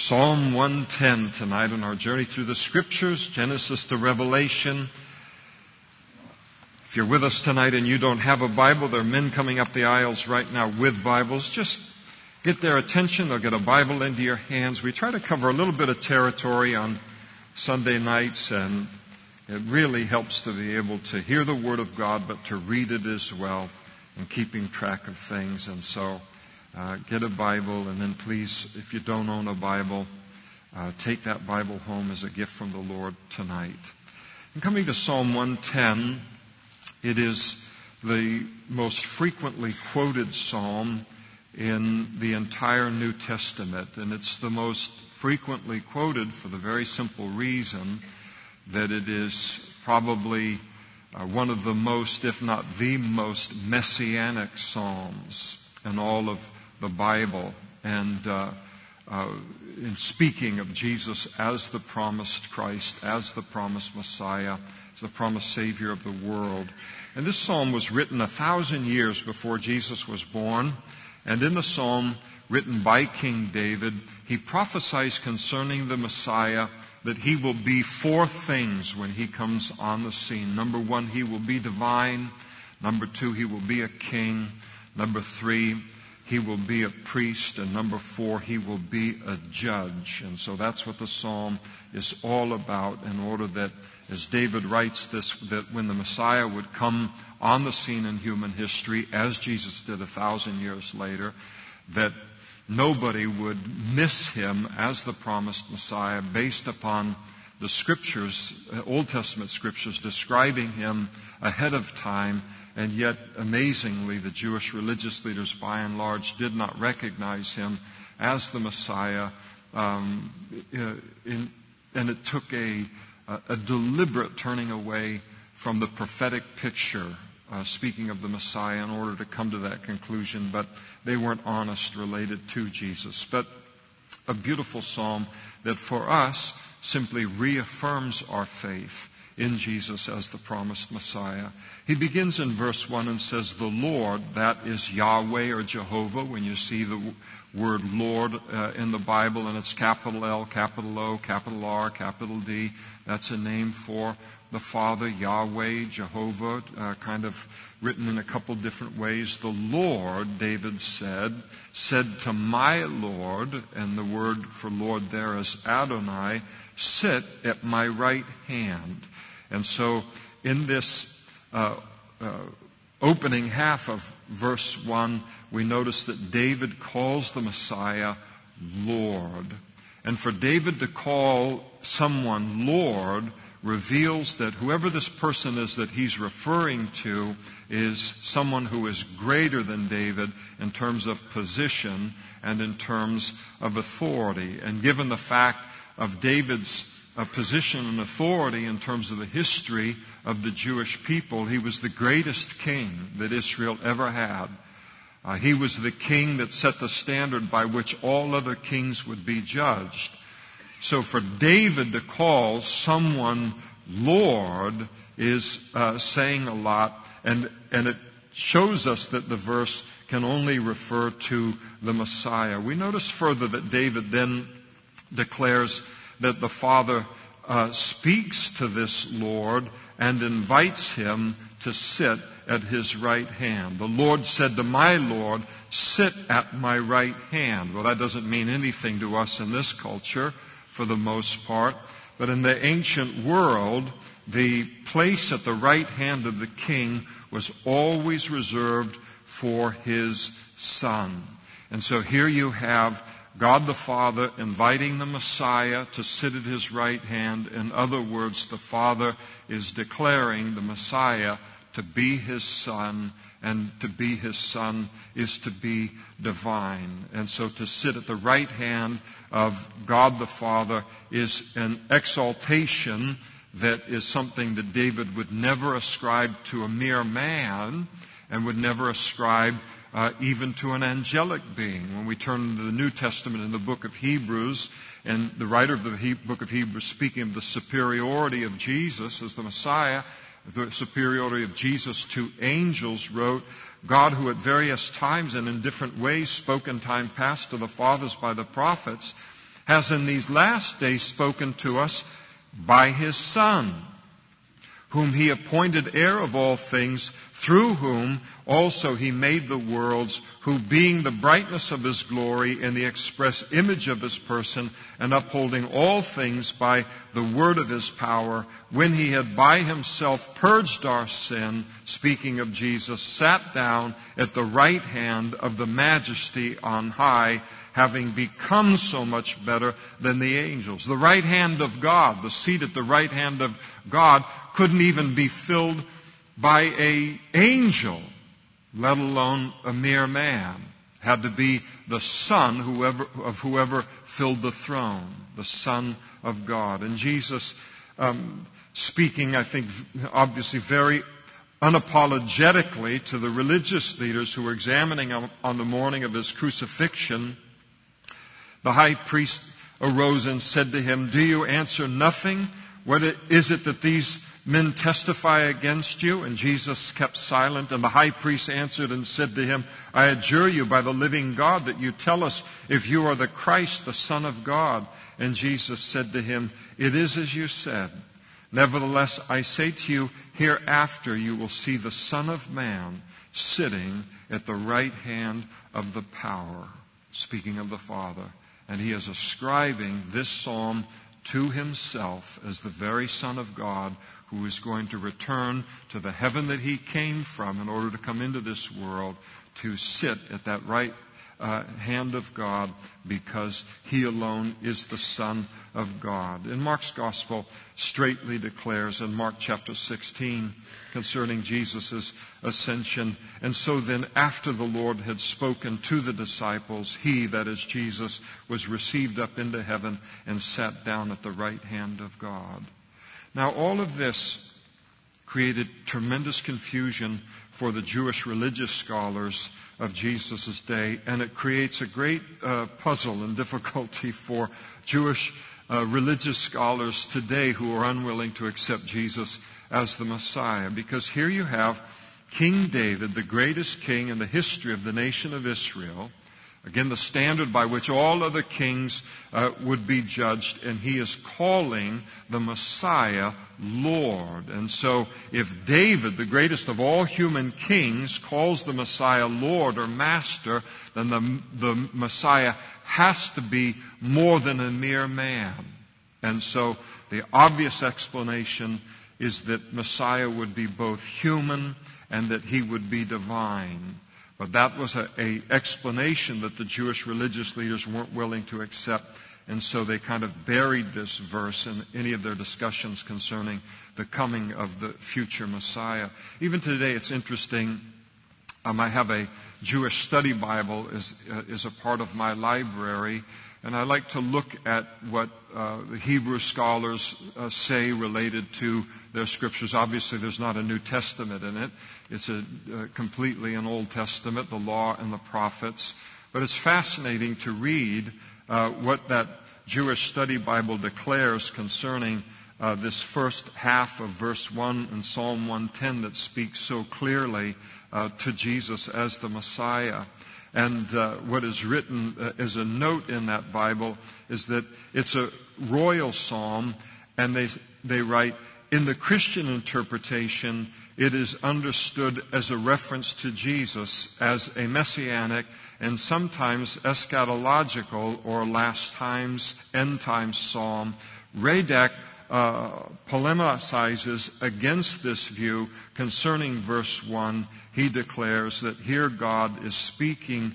Psalm 110 tonight on our journey through the Scriptures, Genesis to Revelation. If you're with us tonight and you don't have a Bible, there are men coming up the aisles right now with Bibles. Just get their attention. They'll get a Bible into your hands. We try to cover a little bit of territory on Sunday nights, and it really helps to be able to hear the Word of God, but to read it as well and keeping track of things. And so get a Bible, and then please, if you don't own a Bible, take that Bible home as a gift from the Lord tonight. And coming to Psalm 110, it is the most frequently quoted psalm in the entire New Testament, and it's the most frequently quoted for the very simple reason that it is probably one of the most, if not the most, messianic psalms in all of the Bible, and in speaking of Jesus as the promised Christ, as the promised Messiah, as the promised Savior of the world. And this psalm was written 1,000 years before Jesus was born, and in the psalm written by King David, he prophesies concerning the Messiah that he will be four things when he comes on the scene. Number one, he will be divine. Number two, he will be a king. Number three, he will be a priest. And number four, he will be a judge. And so that's what the psalm is all about, in order that, as David writes this, that when the Messiah would come on the scene in human history, as Jesus did 1,000 years later, that nobody would miss him as the promised Messiah based upon the Scriptures, Old Testament Scriptures, describing him ahead of time. And yet, amazingly, the Jewish religious leaders, by and large, did not recognize him as the Messiah. And it took a deliberate turning away from the prophetic picture, speaking of the Messiah, in order to come to that conclusion. But they weren't honest related to Jesus. But a beautiful psalm that for us simply reaffirms our faith in Jesus as the promised Messiah. He begins in verse 1 and says, "The Lord," that is Yahweh or Jehovah. When you see the word Lord in the Bible, and it's capital L, capital O, capital R, capital D, that's a name for the Father, Yahweh, Jehovah, kind of written in a couple different ways. "The Lord," David said to my Lord, and the word for Lord there is Adonai, "sit at my right hand." And so in this opening half of verse 1, we notice that David calls the Messiah Lord. And for David to call someone Lord reveals that whoever this person is that he's referring to is someone who is greater than David in terms of position and in terms of authority. And given the fact of David's position and authority in terms of the history of the Jewish people, he was the greatest king that Israel ever had. He was the king that set the standard by which all other kings would be judged. So for David to call someone Lord is saying a lot, and it shows us that the verse can only refer to the Messiah. We notice further that David then declares that the Father speaks to this Lord and invites him to sit at his right hand. "The Lord said to my Lord, 'Sit at my right hand.'" Well, that doesn't mean anything to us in this culture for the most part. But in the ancient world, the place at the right hand of the king was always reserved for his son. And so here you have God the Father inviting the Messiah to sit at his right hand. In other words, the Father is declaring the Messiah to be his son, and to be his son is to be divine. And so to sit at the right hand of God the Father is an exaltation that is something that David would never ascribe to a mere man, and would never ascribe even to an angelic being. When we turn to the New Testament in the book of Hebrews, and the writer of the book of Hebrews speaking of the superiority of Jesus as the Messiah, the superiority of Jesus to angels, wrote, "God, who at various times and in different ways spoke in time past to the fathers by the prophets, has in these last days spoken to us by his Son, whom he appointed heir of all things, through whom also he made the worlds, who being the brightness of his glory and the express image of his person, and upholding all things by the word of his power, when he had by himself purged our sin, speaking of Jesus, sat down at the right hand of the majesty on high, having become so much better than the angels. The right hand of God, the seat at the right hand of God, couldn't even be filled by an angel, let alone a mere man. Had to be the Son of whoever filled the throne, the Son of God. And Jesus, speaking, I think, obviously very unapologetically to the religious leaders who were examining him on the morning of his crucifixion, the high priest arose and said to him, "Do you answer nothing? What is it that these men testify against you?" And Jesus kept silent. And the high priest answered and said to him, "I adjure you by the living God that you tell us if you are the Christ, the Son of God." And Jesus said to him, "It is as you said. Nevertheless, I say to you, hereafter you will see the Son of Man sitting at the right hand of the power," speaking of the Father. And he is ascribing this psalm to himself as the very Son of God, who is going to return to the heaven that he came from in order to come into this world to sit at that right hand of God, because he alone is the Son of God. And Mark's Gospel straightly declares in Mark chapter 16 concerning Jesus' ascension, "And so then, after the Lord had spoken to the disciples, he," that is Jesus, "was received up into heaven and sat down at the right hand of God." Now, all of this created tremendous confusion for the Jewish religious scholars of Jesus' day, and it creates a great puzzle and difficulty for Jewish religious scholars today who are unwilling to accept Jesus as the Messiah. Because here you have King David, the greatest king in the history of the nation of Israel, again, the standard by which all other kings would be judged, and he is calling the Messiah Lord. And so if David, the greatest of all human kings, calls the Messiah Lord or Master, then the Messiah has to be more than a mere man. And so the obvious explanation is that Messiah would be both human and that he would be divine. But that was an explanation that the Jewish religious leaders weren't willing to accept, and so they kind of buried this verse in any of their discussions concerning the coming of the future Messiah. Even today, it's interesting. I have a Jewish study Bible is a part of my library, and I like to look at what the Hebrew scholars say related to their scriptures. Obviously, there's not a New Testament in it. It's completely an Old Testament, the law and the prophets. But it's fascinating to read what that Jewish study Bible declares concerning this first half of verse 1 in Psalm 110 that speaks so clearly to Jesus as the Messiah. And what is written as a note in that Bible is that it's a royal psalm, and they write, in the Christian interpretation, it is understood as a reference to Jesus as a messianic and sometimes eschatological or last times, end times psalm. Radak polemicizes against this view concerning verse 1. He declares that here God is speaking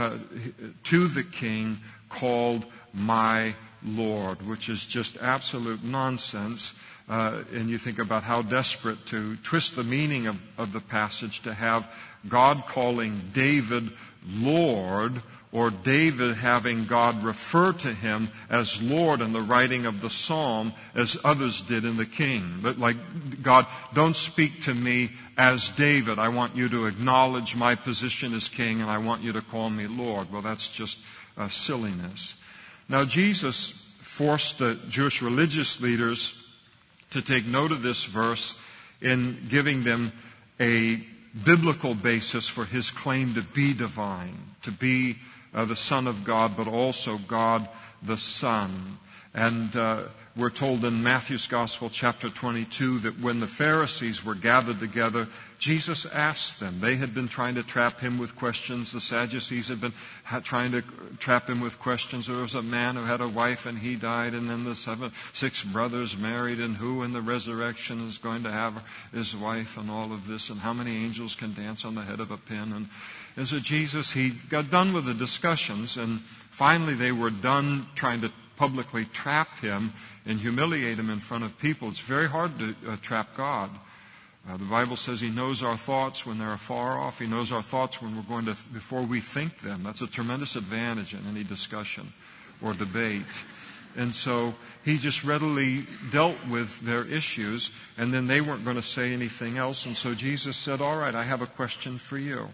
to the king called my Lord, which is just absolute nonsense. And you think about how desperate to twist the meaning of the passage to have God calling David Lord, or David having God refer to him as Lord in the writing of the psalm as others did in the king. But like, God, don't speak to me as David. I want you to acknowledge my position as king, and I want you to call me Lord. Well, that's just silliness. Now, Jesus forced the Jewish religious leaders to take note of this verse in giving them a biblical basis for his claim to be divine, to be the Son of God, but also God the Son. And we're told in Matthew's Gospel, chapter 22, that when the Pharisees were gathered together, Jesus asked them. They had been trying to trap him with questions. The Sadducees had been trying to trap him with questions. There was a man who had a wife and he died, and then the 6 brothers married, and who in the resurrection is going to have his wife, and all of this, and how many angels can dance on the head of a pin. And so Jesus, he got done with the discussions, and finally they were done trying to publicly trap him and humiliate him in front of people. It's very hard to trap God. The Bible says he knows our thoughts when they're afar off. He knows our thoughts when we're going to, before we think them. That's a tremendous advantage in any discussion or debate. And so he just readily dealt with their issues, and then they weren't going to say anything else. And so Jesus said, all right, I have a question for you.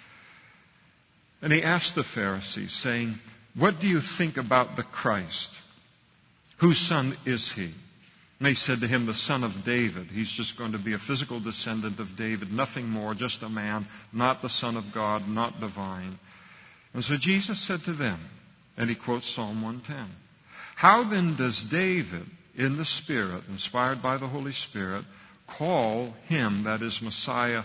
And he asked the Pharisees, saying, what do you think about the Christ? Whose son is he? And they said to him, the son of David. He's just going to be a physical descendant of David, nothing more, just a man, not the Son of God, not divine. And so Jesus said to them, and he quotes Psalm 110, how then does David, in the Spirit, inspired by the Holy Spirit, call him, that is Messiah,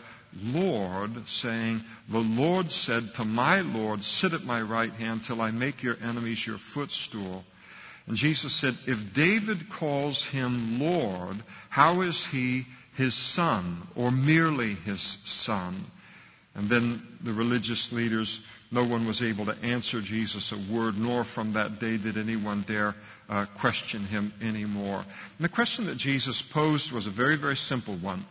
Lord, saying, the Lord said to my Lord, sit at my right hand till I make your enemies your footstool. And Jesus said, if David calls him Lord, how is he his son, or merely his son? And then the religious leaders, no one was able to answer Jesus a word, nor from that day did anyone dare question him anymore. And the question that Jesus posed was a very, very simple one.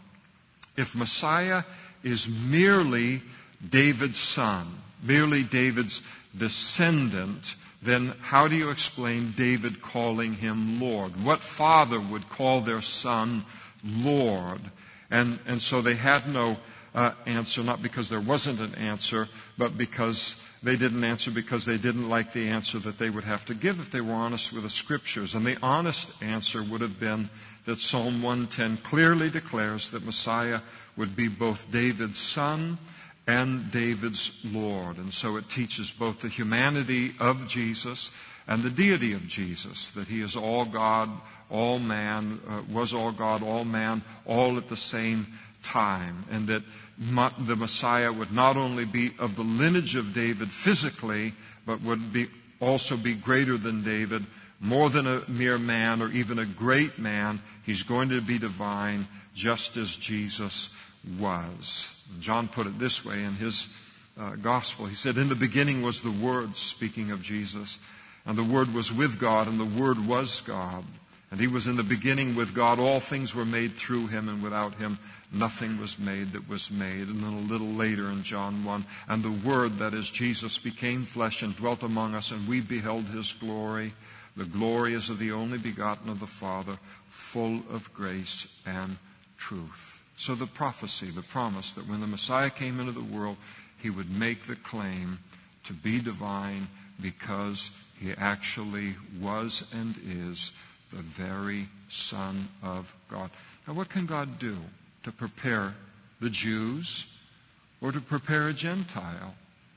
If Messiah is merely David's son, merely David's descendant, then how do you explain David calling him Lord? What father would call their son Lord? And so they had no answer, not because there wasn't an answer, but because they didn't answer because they didn't like the answer that they would have to give if they were honest with the Scriptures. And the honest answer would have been that Psalm 110 clearly declares that Messiah would be both David's son and David's Lord. And so it teaches both the humanity of Jesus and the deity of Jesus, that he is all God, all man, was all God, all man, all at the same time, and that the Messiah would not only be of the lineage of David physically, but would also be greater than David, more than a mere man or even a great man. He's going to be divine, just as Jesus was. John put it this way in his gospel. He said, in the beginning was the Word, speaking of Jesus, and the Word was with God, and the Word was God. And he was in the beginning with God. All things were made through him, and without him nothing was made that was made. And then a little later in John 1, and the Word, that is Jesus, became flesh and dwelt among us, and we beheld his glory. The glory is of the only begotten of the Father, full of grace and truth. So the prophecy, the promise that when the Messiah came into the world, he would make the claim to be divine because he actually was and is the very Son of God. Now, what can God do to prepare the Jews or to prepare a Gentile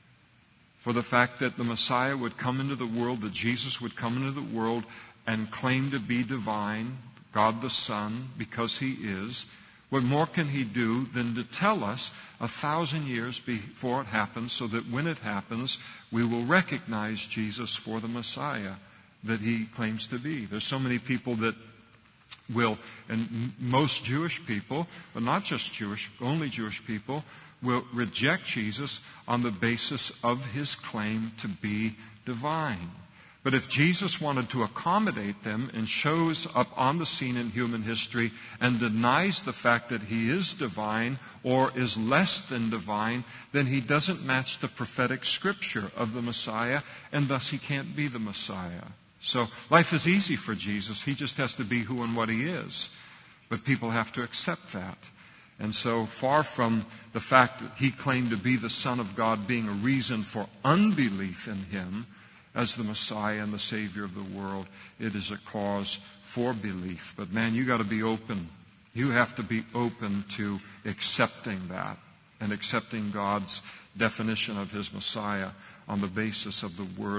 for the fact that the Messiah would come into the world, that Jesus would come into the world and claim to be divine, God the Son, because he is? What more can he do than to tell us 1,000 years before it happens, so that when it happens, we will recognize Jesus for the Messiah that he claims to be? There's so many people that will, and most Jewish people, but not just Jewish, only Jewish people, will reject Jesus on the basis of his claim to be divine. But if Jesus wanted to accommodate them and shows up on the scene in human history and denies the fact that he is divine or is less than divine, then he doesn't match the prophetic scripture of the Messiah, and thus he can't be the Messiah. So life is easy for Jesus. He just has to be who and what he is. But people have to accept that. And so far from the fact that he claimed to be the Son of God being a reason for unbelief in him as the Messiah and the Savior of the world, it is a cause for belief. But man, you got to be open. You have to be open to accepting that and accepting God's definition of his Messiah on the basis of the Word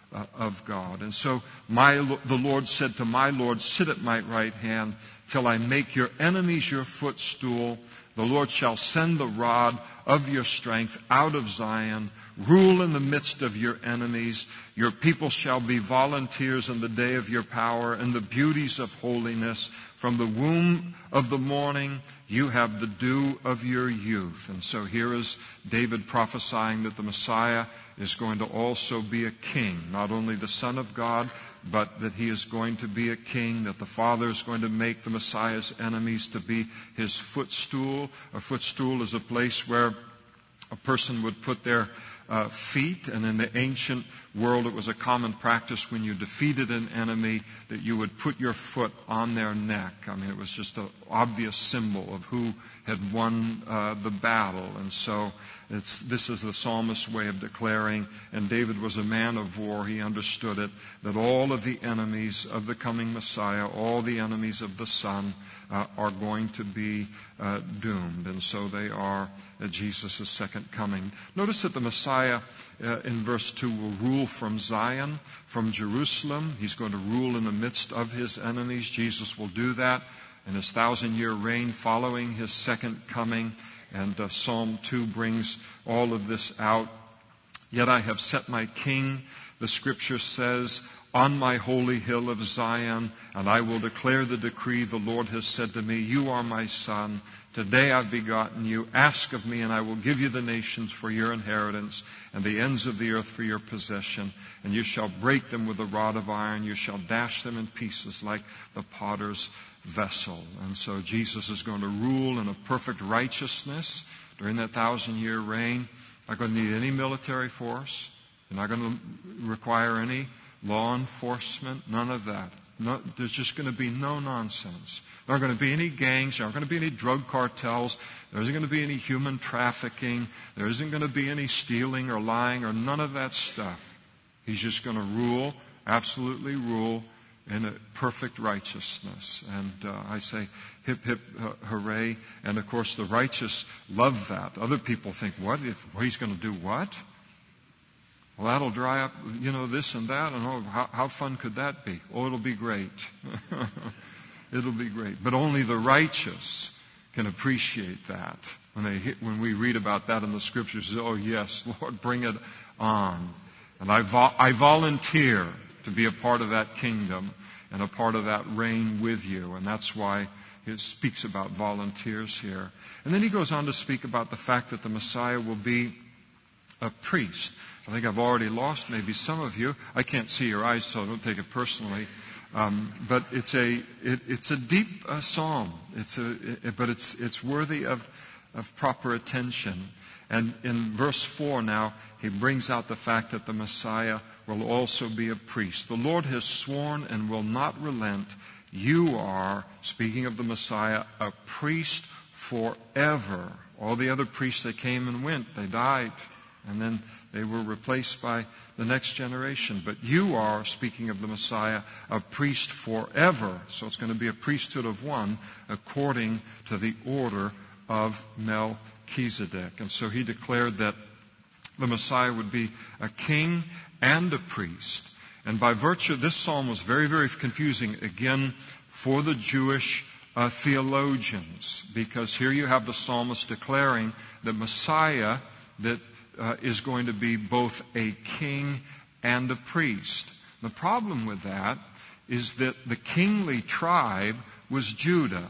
of God. And so the Lord said to my Lord, sit at my right hand till I make your enemies your footstool. The Lord shall send the rod of your strength out of Zion. Rule in the midst of your enemies. Your people shall be volunteers in the day of your power and the beauties of holiness. From the womb of the morning you have the dew of your youth. And so here is David prophesying that the Messiah is going to also be a king, not only the Son of God, but that he is going to be a king, that the Father is going to make the Messiah's enemies to be his footstool. A footstool is a place where a person would put their feet, and in the ancient world it was a common practice when you defeated an enemy that you would put your foot on their neck. I mean, it was just an obvious symbol of who had won the battle. And so this is the psalmist's way of declaring, and David was a man of war, he understood it, that all of the enemies of the coming Messiah, all the enemies of the Son are going to be doomed. And so they are at Jesus' second coming. Notice that the Messiah in verse 2 will rule from Zion, from Jerusalem. He's going to rule in the midst of his enemies. Jesus will do that in his 1,000-year reign following his second coming. And Psalm 2 brings all of this out. Yet I have set my king, the scripture says, on my holy hill of Zion, and I will declare the decree. The Lord has said to me, you are my son. Today I've begotten you. Ask of me, and I will give you the nations for your inheritance, and the ends of the earth for your possession. And you shall break them with a rod of iron. You shall dash them in pieces like the potter's vessel. And so Jesus is going to rule in a perfect righteousness during that 1,000-year reign. Not going to need any military force. You're not going to require any law enforcement. None of that. No, there's just going to be no nonsense. There aren't going to be any gangs. There aren't going to be any drug cartels. There isn't going to be any human trafficking. There isn't going to be any stealing or lying or none of that stuff. He's just going to rule, absolutely rule, in a perfect righteousness. And I say, hip, hip, hooray. And of course, the righteous love that. Other people think, what? He's going to do what? Well, that'll dry up, this and that. And how fun could that be? Oh, it'll be great. It'll be great. But only the righteous can appreciate that. When we read about that in the Scriptures, oh, yes, Lord, bring it on. And I volunteer to be a part of that kingdom and a part of that reign with you. And that's why it speaks about volunteers here. And then he goes on to speak about the fact that the Messiah will be a priest. I think I've already lost maybe some of you. I can't see your eyes, so don't take it personally. But it's a deep psalm. But it's worthy of proper attention. And in verse 4 now, he brings out the fact that the Messiah will also be a priest. The Lord has sworn and will not relent. You are, speaking of the Messiah, a priest forever. All the other priests that came and went, they died. And then they were replaced by the next generation. But you are, speaking of the Messiah, a priest forever. So it's going to be a priesthood of one according to the order of Melchizedek. And so he declared that the Messiah would be a king and a priest. And by virtue, this psalm was very, very confusing, again, for the Jewish theologians. Because here you have the psalmist declaring that Messiah, that is going to be both a king and a priest. The problem with that is that the kingly tribe was Judah.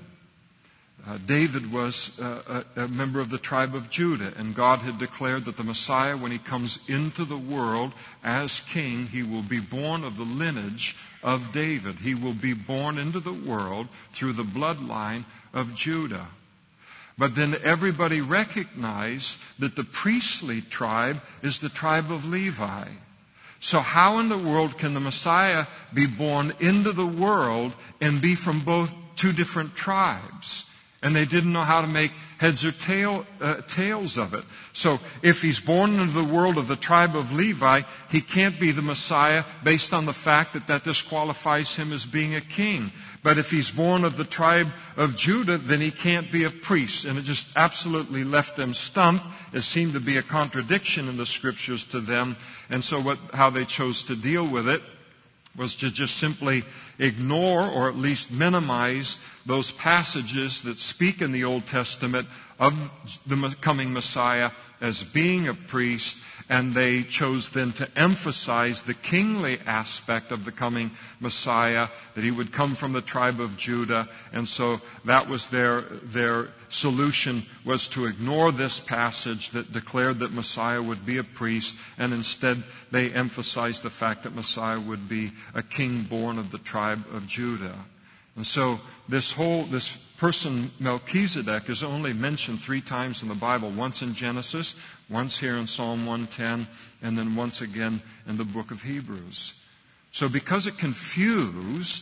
David was a member of the tribe of Judah, and God had declared that the Messiah, when he comes into the world as king, he will be born of the lineage of David. He will be born into the world through the bloodline of Judah. But then everybody recognized that the priestly tribe is the tribe of Levi. So how in the world can the Messiah be born into the world and be from both two different tribes? And they didn't know how to make heads or tails of it. So if he's born into the world of the tribe of Levi, he can't be the Messiah based on the fact that disqualifies him as being a king. But if he's born of the tribe of Judah, then he can't be a priest. And it just absolutely left them stumped. It seemed to be a contradiction in the Scriptures to them. And so how they chose to deal with it was to just simply ignore or at least minimize those passages that speak in the Old Testament of the coming Messiah as being a priest, and they chose then to emphasize the kingly aspect of the coming Messiah, that he would come from the tribe of Judah. And so that was their solution, was to ignore this passage that declared that Messiah would be a priest, and instead they emphasized the fact that Messiah would be a king born of the tribe of Judah. And so this person Melchizedek is only mentioned 3 times in the Bible, once in Genesis, once here in Psalm 110, and then once again in the book of Hebrews. So because it confused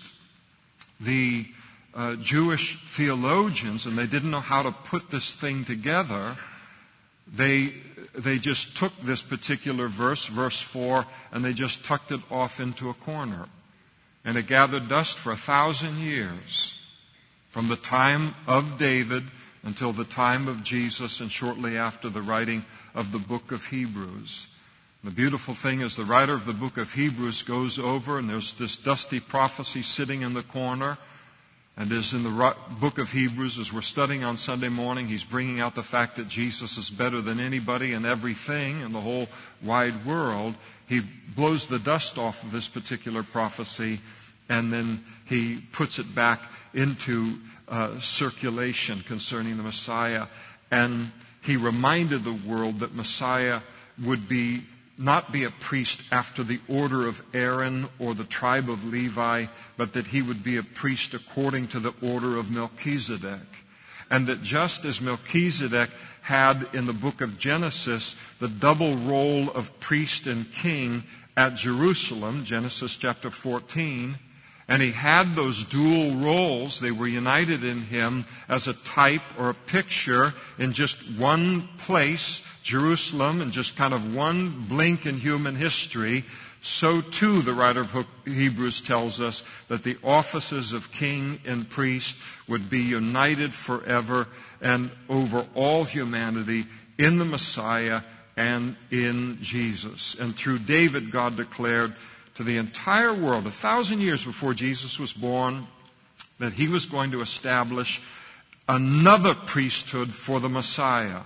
the Jewish theologians and they didn't know how to put this thing together, they just took this particular verse 4, and they just tucked it off into a corner. And it gathered dust for 1,000 years, from the time of David until the time of Jesus and shortly after the writing of the book of Hebrews. The beautiful thing is the writer of the book of Hebrews goes over, and there's this dusty prophecy sitting in the corner. And as in the book of Hebrews, as we're studying on Sunday morning, he's bringing out the fact that Jesus is better than anybody and everything in the whole wide world. He blows the dust off of this particular prophecy, and then he puts it back into circulation concerning the Messiah. And he reminded the world that Messiah would not be a priest after the order of Aaron or the tribe of Levi, but that he would be a priest according to the order of Melchizedek. And that just as Melchizedek had in the book of Genesis the double role of priest and king at Jerusalem, Genesis chapter 14, and he had those dual roles, they were united in him as a type or a picture in just one place, Jerusalem, and just kind of one blink in human history. So too, the writer of Hebrews tells us that the offices of king and priest would be united forever and over all humanity in the Messiah and in Jesus. And through David, God declared to the entire world, 1,000 years before Jesus was born, that he was going to establish another priesthood for the Messiah.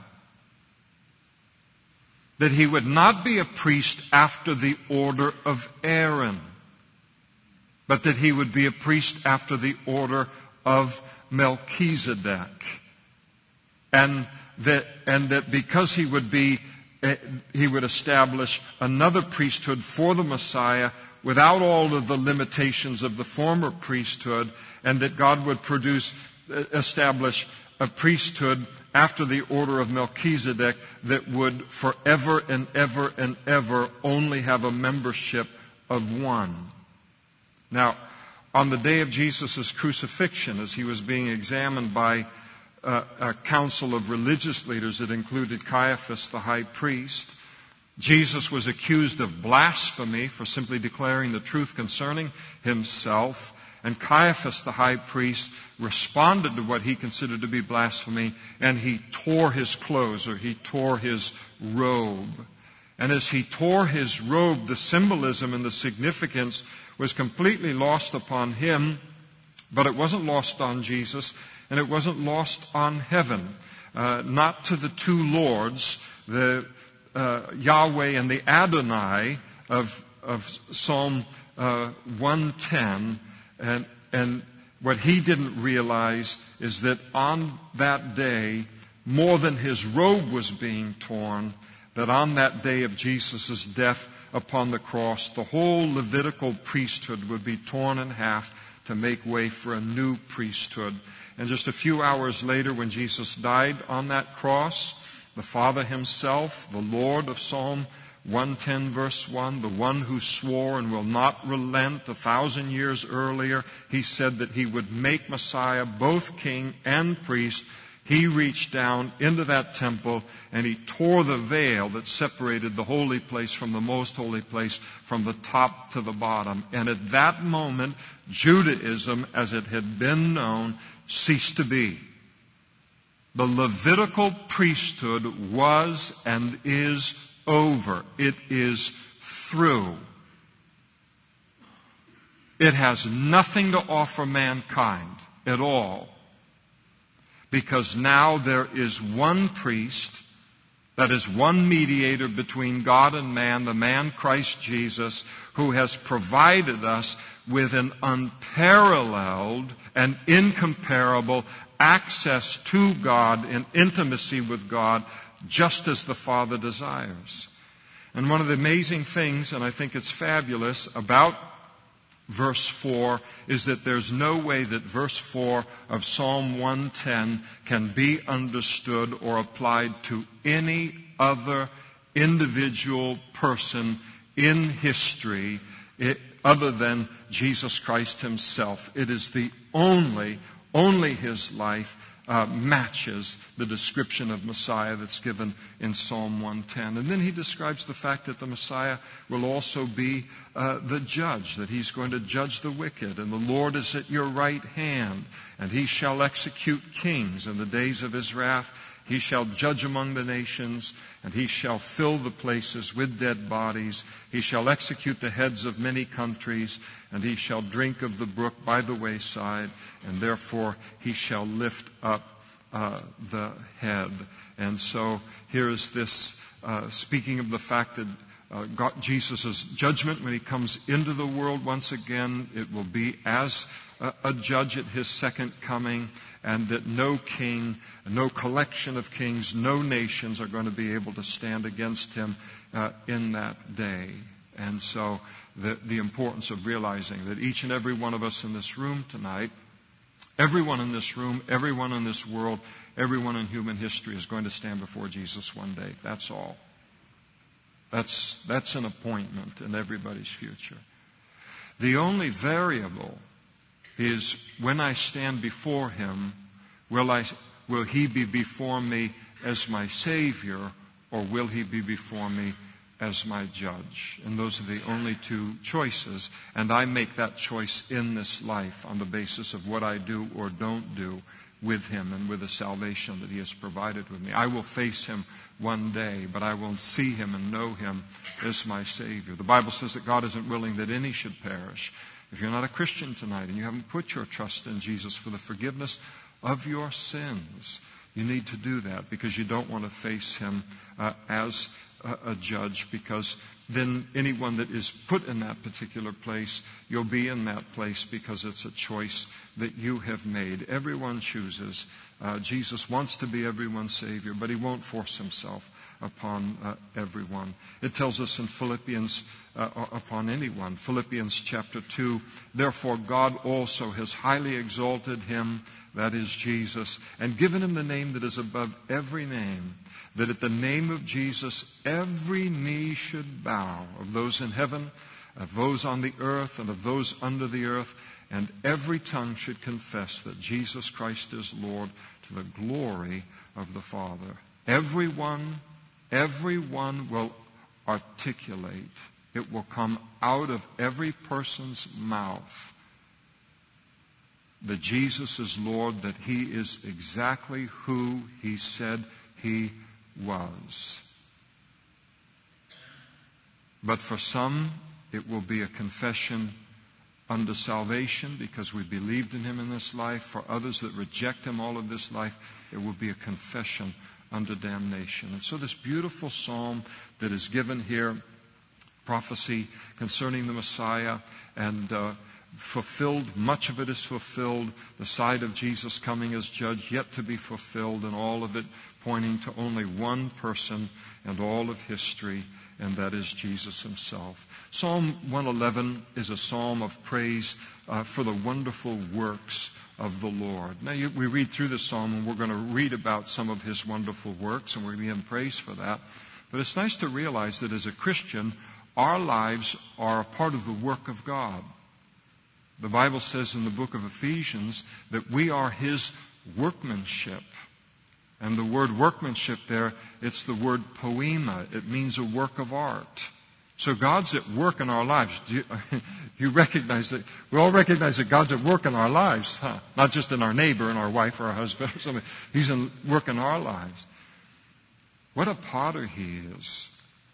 That he would not be a priest after the order of Aaron, but that he would be a priest after the order of Melchizedek. And that because he would establish another priesthood for the Messiah without all of the limitations of the former priesthood, and that God would establish a priesthood after the order of Melchizedek that would forever and ever and ever only have a membership of one. Now, on the day of Jesus' crucifixion, as he was being examined by a council of religious leaders that included Caiaphas, the high priest, Jesus was accused of blasphemy for simply declaring the truth concerning himself. And Caiaphas, the high priest, responded to what he considered to be blasphemy, and he tore his clothes, or he tore his robe. And as he tore his robe, the symbolism and the significance was completely lost upon him, but it wasn't lost on Jesus, and it wasn't lost on heaven. Not to the two lords, the Yahweh and the Adonai of Psalm 110. And what he didn't realize is that on that day, more than his robe was being torn, that on that day of Jesus' death upon the cross, the whole Levitical priesthood would be torn in half to make way for a new priesthood. And just a few hours later, when Jesus died on that cross, the Father himself, the Lord of Psalm 110 verse 1, the one who swore and will not relent. 1,000 years earlier, he said that he would make Messiah both king and priest. He reached down into that temple and he tore the veil that separated the holy place from the most holy place from the top to the bottom. And at that moment, Judaism, as it had been known, ceased to be. The Levitical priesthood was and is over. It is through. It has nothing to offer mankind at all, because now there is one priest, that is one mediator between God and man, the man Christ Jesus, who has provided us with an unparalleled and incomparable access to God and intimacy with God, just as the Father desires. And one of the amazing things, and I think it's fabulous, about verse 4 is that there's no way that verse 4 of Psalm 110 can be understood or applied to any other individual person in history other than Jesus Christ himself. It is the only his life matches the description of Messiah that's given in Psalm 110. And then he describes the fact that the Messiah will also be the judge, that he's going to judge the wicked. And the Lord is at your right hand, and he shall execute kings in the days of his wrath. He shall judge among the nations, and he shall fill the places with dead bodies. He shall execute the heads of many countries, and he shall drink of the brook by the wayside, and therefore he shall lift up the head. And so here is this, speaking of the fact that Jesus' judgment when he comes into the world once again, it will be as a judge at his second coming, and that no king, no collection of kings, no nations are going to be able to stand against him in that day. And so the importance of realizing that each and every one of us in this room tonight, everyone in this room, everyone in this world, everyone in human history is going to stand before Jesus one day. That's all. That's an appointment in everybody's future. The only variable is when I stand before him, will he be before me as my Savior, or will he be before me as my judge? And those are the only two choices. And I make that choice in this life on the basis of what I do or don't do with him and with the salvation that he has provided with me. I will face him one day, but I will see him and know him as my Savior. The Bible says that God isn't willing that any should perish. If you're not a Christian tonight and you haven't put your trust in Jesus for the forgiveness of your sins, you need to do that, because you don't want to face him as a judge, because then anyone that is put in that particular place, you'll be in that place because it's a choice that you have made. Everyone chooses. Jesus wants to be everyone's Savior, but he won't force himself upon everyone. It tells us in Philippians, upon anyone, Philippians chapter 2, therefore God also has highly exalted him, that is Jesus, and given him the name that is above every name, that at the name of Jesus every knee should bow, of those in heaven, of those on the earth, and of those under the earth, and every tongue should confess that Jesus Christ is Lord, to the glory of the Father. Everyone will articulate. It will come out of every person's mouth that Jesus is Lord, that he is exactly who he said he was. But for some, it will be a confession unto salvation because we believed in him in this life. For others that reject him all of this life, it will be a confession unto damnation. And so this beautiful psalm that is given here, prophecy concerning the Messiah, and fulfilled, much of it is fulfilled. The side of Jesus coming as judge yet to be fulfilled, and all of it pointing to only one person and all of history, and that is Jesus himself. Psalm 111 is a psalm of praise for the wonderful works of the Lord. Now we read through the psalm, and we're going to read about some of his wonderful works, and we're going to give him praise for that. But it's nice to realize that as a Christian, our lives are a part of the work of God. The Bible says in the book of Ephesians that we are His workmanship. And the word workmanship there, it's the word poema. It means a work of art. So God's at work in our lives. You recognize that? We all recognize that God's at work in our lives, huh? Not just in our neighbor and our wife or our husband or something. He's at work in our lives. What a potter He is.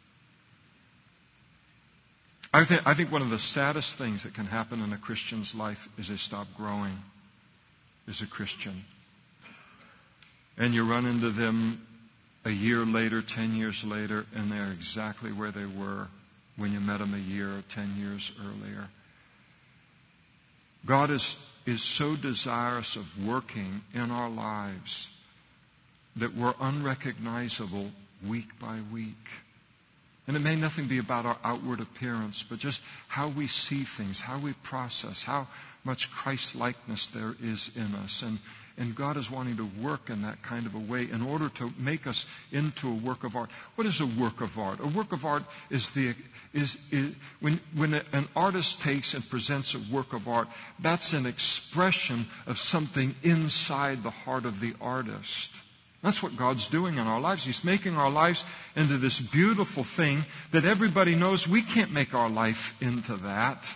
I think one of the saddest things that can happen in a Christian's life is they stop growing as a Christian. And you run into them a year later, 10 years later, and they're exactly where they were when you met them a year or 10 years earlier. God is so desirous of working in our lives that we're unrecognizable week by week. And it may nothing be about our outward appearance, but just how we see things, how we process, how much Christ-likeness there is in us. And God is wanting to work in that kind of a way in order to make us into a work of art. What is a work of art? A work of art is when an artist takes and presents a work of art, that's an expression of something inside the heart of the artist. That's what God's doing in our lives. He's making our lives into this beautiful thing that everybody knows we can't make our life into that.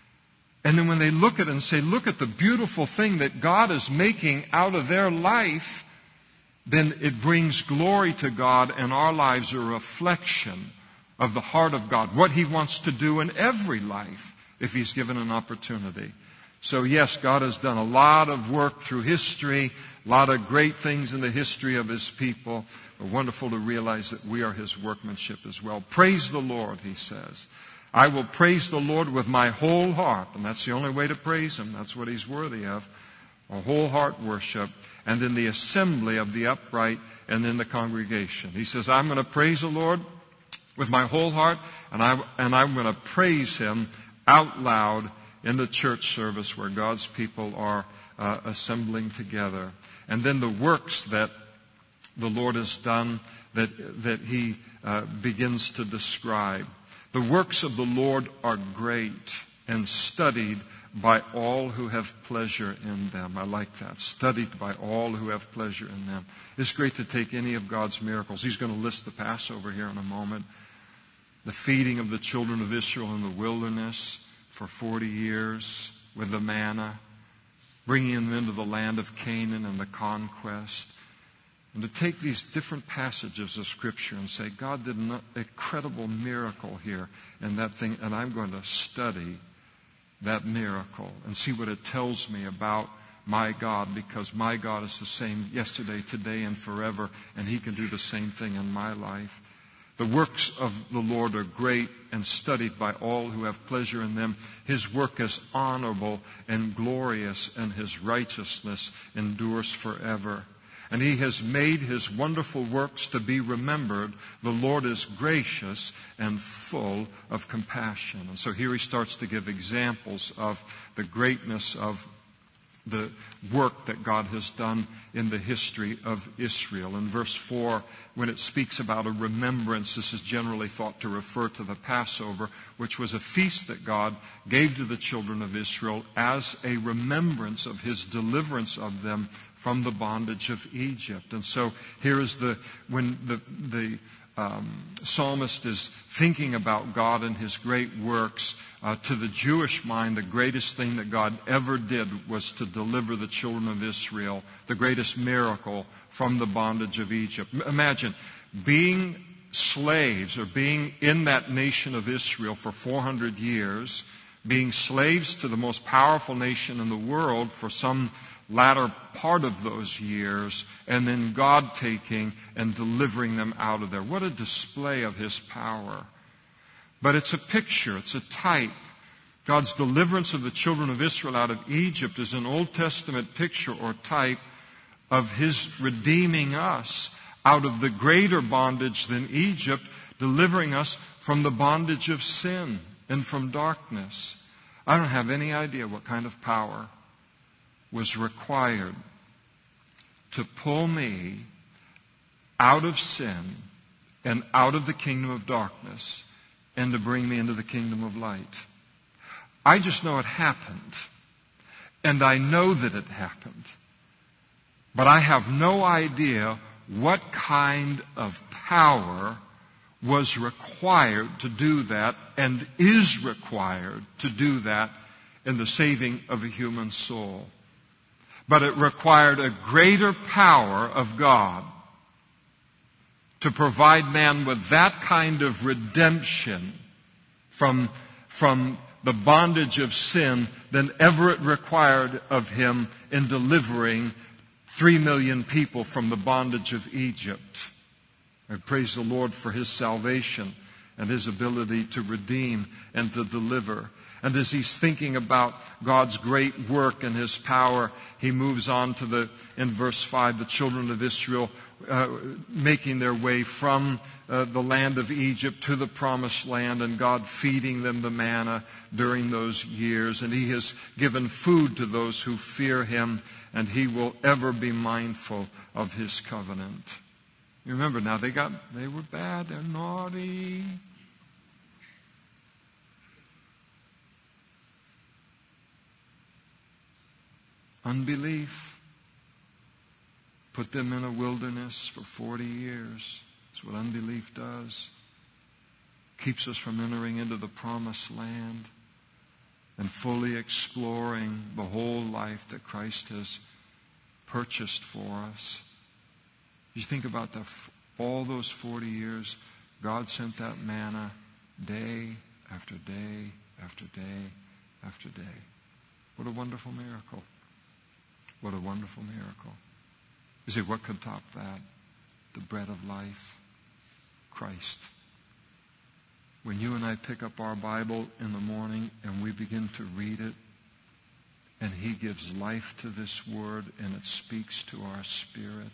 And then when they look at it and say, look at the beautiful thing that God is making out of their life, then it brings glory to God, and our lives are a reflection of the heart of God, what He wants to do in every life if He's given an opportunity. So yes, God has done a lot of work through history, a lot of great things in the history of His people. It's wonderful to realize that we are His workmanship as well. Praise the Lord, He says. I will praise the Lord with my whole heart. And that's the only way to praise Him. That's what He's worthy of. A whole heart worship. And in the assembly of the upright and in the congregation. He says, I'm going to praise the Lord with my whole heart. And I'm going to praise Him out loud in the church service where God's people are assembling together. And then the works that the Lord has done that He begins to describe. The works of the Lord are great and studied by all who have pleasure in them. I like that. Studied by all who have pleasure in them. It's great to take any of God's miracles. He's going to list the Passover here in a moment. The feeding of the children of Israel in the wilderness for 40 years with the manna. Bringing them into the land of Canaan and the conquest. And to take these different passages of Scripture and say, God did an incredible miracle here and that thing, and I'm going to study that miracle and see what it tells me about my God, because my God is the same yesterday, today, and forever, and He can do the same thing in my life. The works of the Lord are great and studied by all who have pleasure in them. His work is honorable and glorious, and His righteousness endures forever. And He has made His wonderful works to be remembered. The Lord is gracious and full of compassion. And so here He starts to give examples of the greatness of the work that God has done in the history of Israel. In verse 4, when it speaks about a remembrance, this is generally thought to refer to the Passover, which was a feast that God gave to the children of Israel as a remembrance of His deliverance of them from the bondage of Egypt. And so here is when the psalmist is thinking about God and His great works. To the Jewish mind, the greatest thing that God ever did was to deliver the children of Israel, the greatest miracle from the bondage of Egypt. Imagine being slaves or being in that nation of Israel for 400 years, being slaves to the most powerful nation in the world for some latter part of those years, and then God taking and delivering them out of there. What a display of His power. But it's a picture, it's a type. God's deliverance of the children of Israel out of Egypt is an Old Testament picture or type of His redeeming us out of the greater bondage than Egypt, delivering us from the bondage of sin and from darkness. I don't have any idea what kind of power was required to pull me out of sin and out of the kingdom of darkness and to bring me into the kingdom of light. I just know it happened. And I know that it happened. But I have no idea what kind of power was required to do that and is required to do that in the saving of a human soul. But it required a greater power of God to provide man with that kind of redemption from the bondage of sin than ever it required of him in delivering 3 million people from the bondage of Egypt. I praise the Lord for His salvation and His ability to redeem and to deliver. And as he's thinking about God's great work and His power, he moves on to in verse 5, the children of Israel making their way from the land of Egypt to the promised land, and God feeding them the manna during those years. And He has given food to those who fear Him, and He will ever be mindful of His covenant. You remember now, they were bad, they're naughty. Unbelief put them in a wilderness for 40 years. That's what unbelief does. Keeps us from entering into the promised land and fully exploring the whole life that Christ has purchased for us. You think about all those 40 years, God sent that manna day after day after day after day. What a wonderful miracle. What a wonderful miracle. You see, what could top that? The bread of life, Christ. When you and I pick up our Bible in the morning and we begin to read it, and He gives life to this Word and it speaks to our spirit,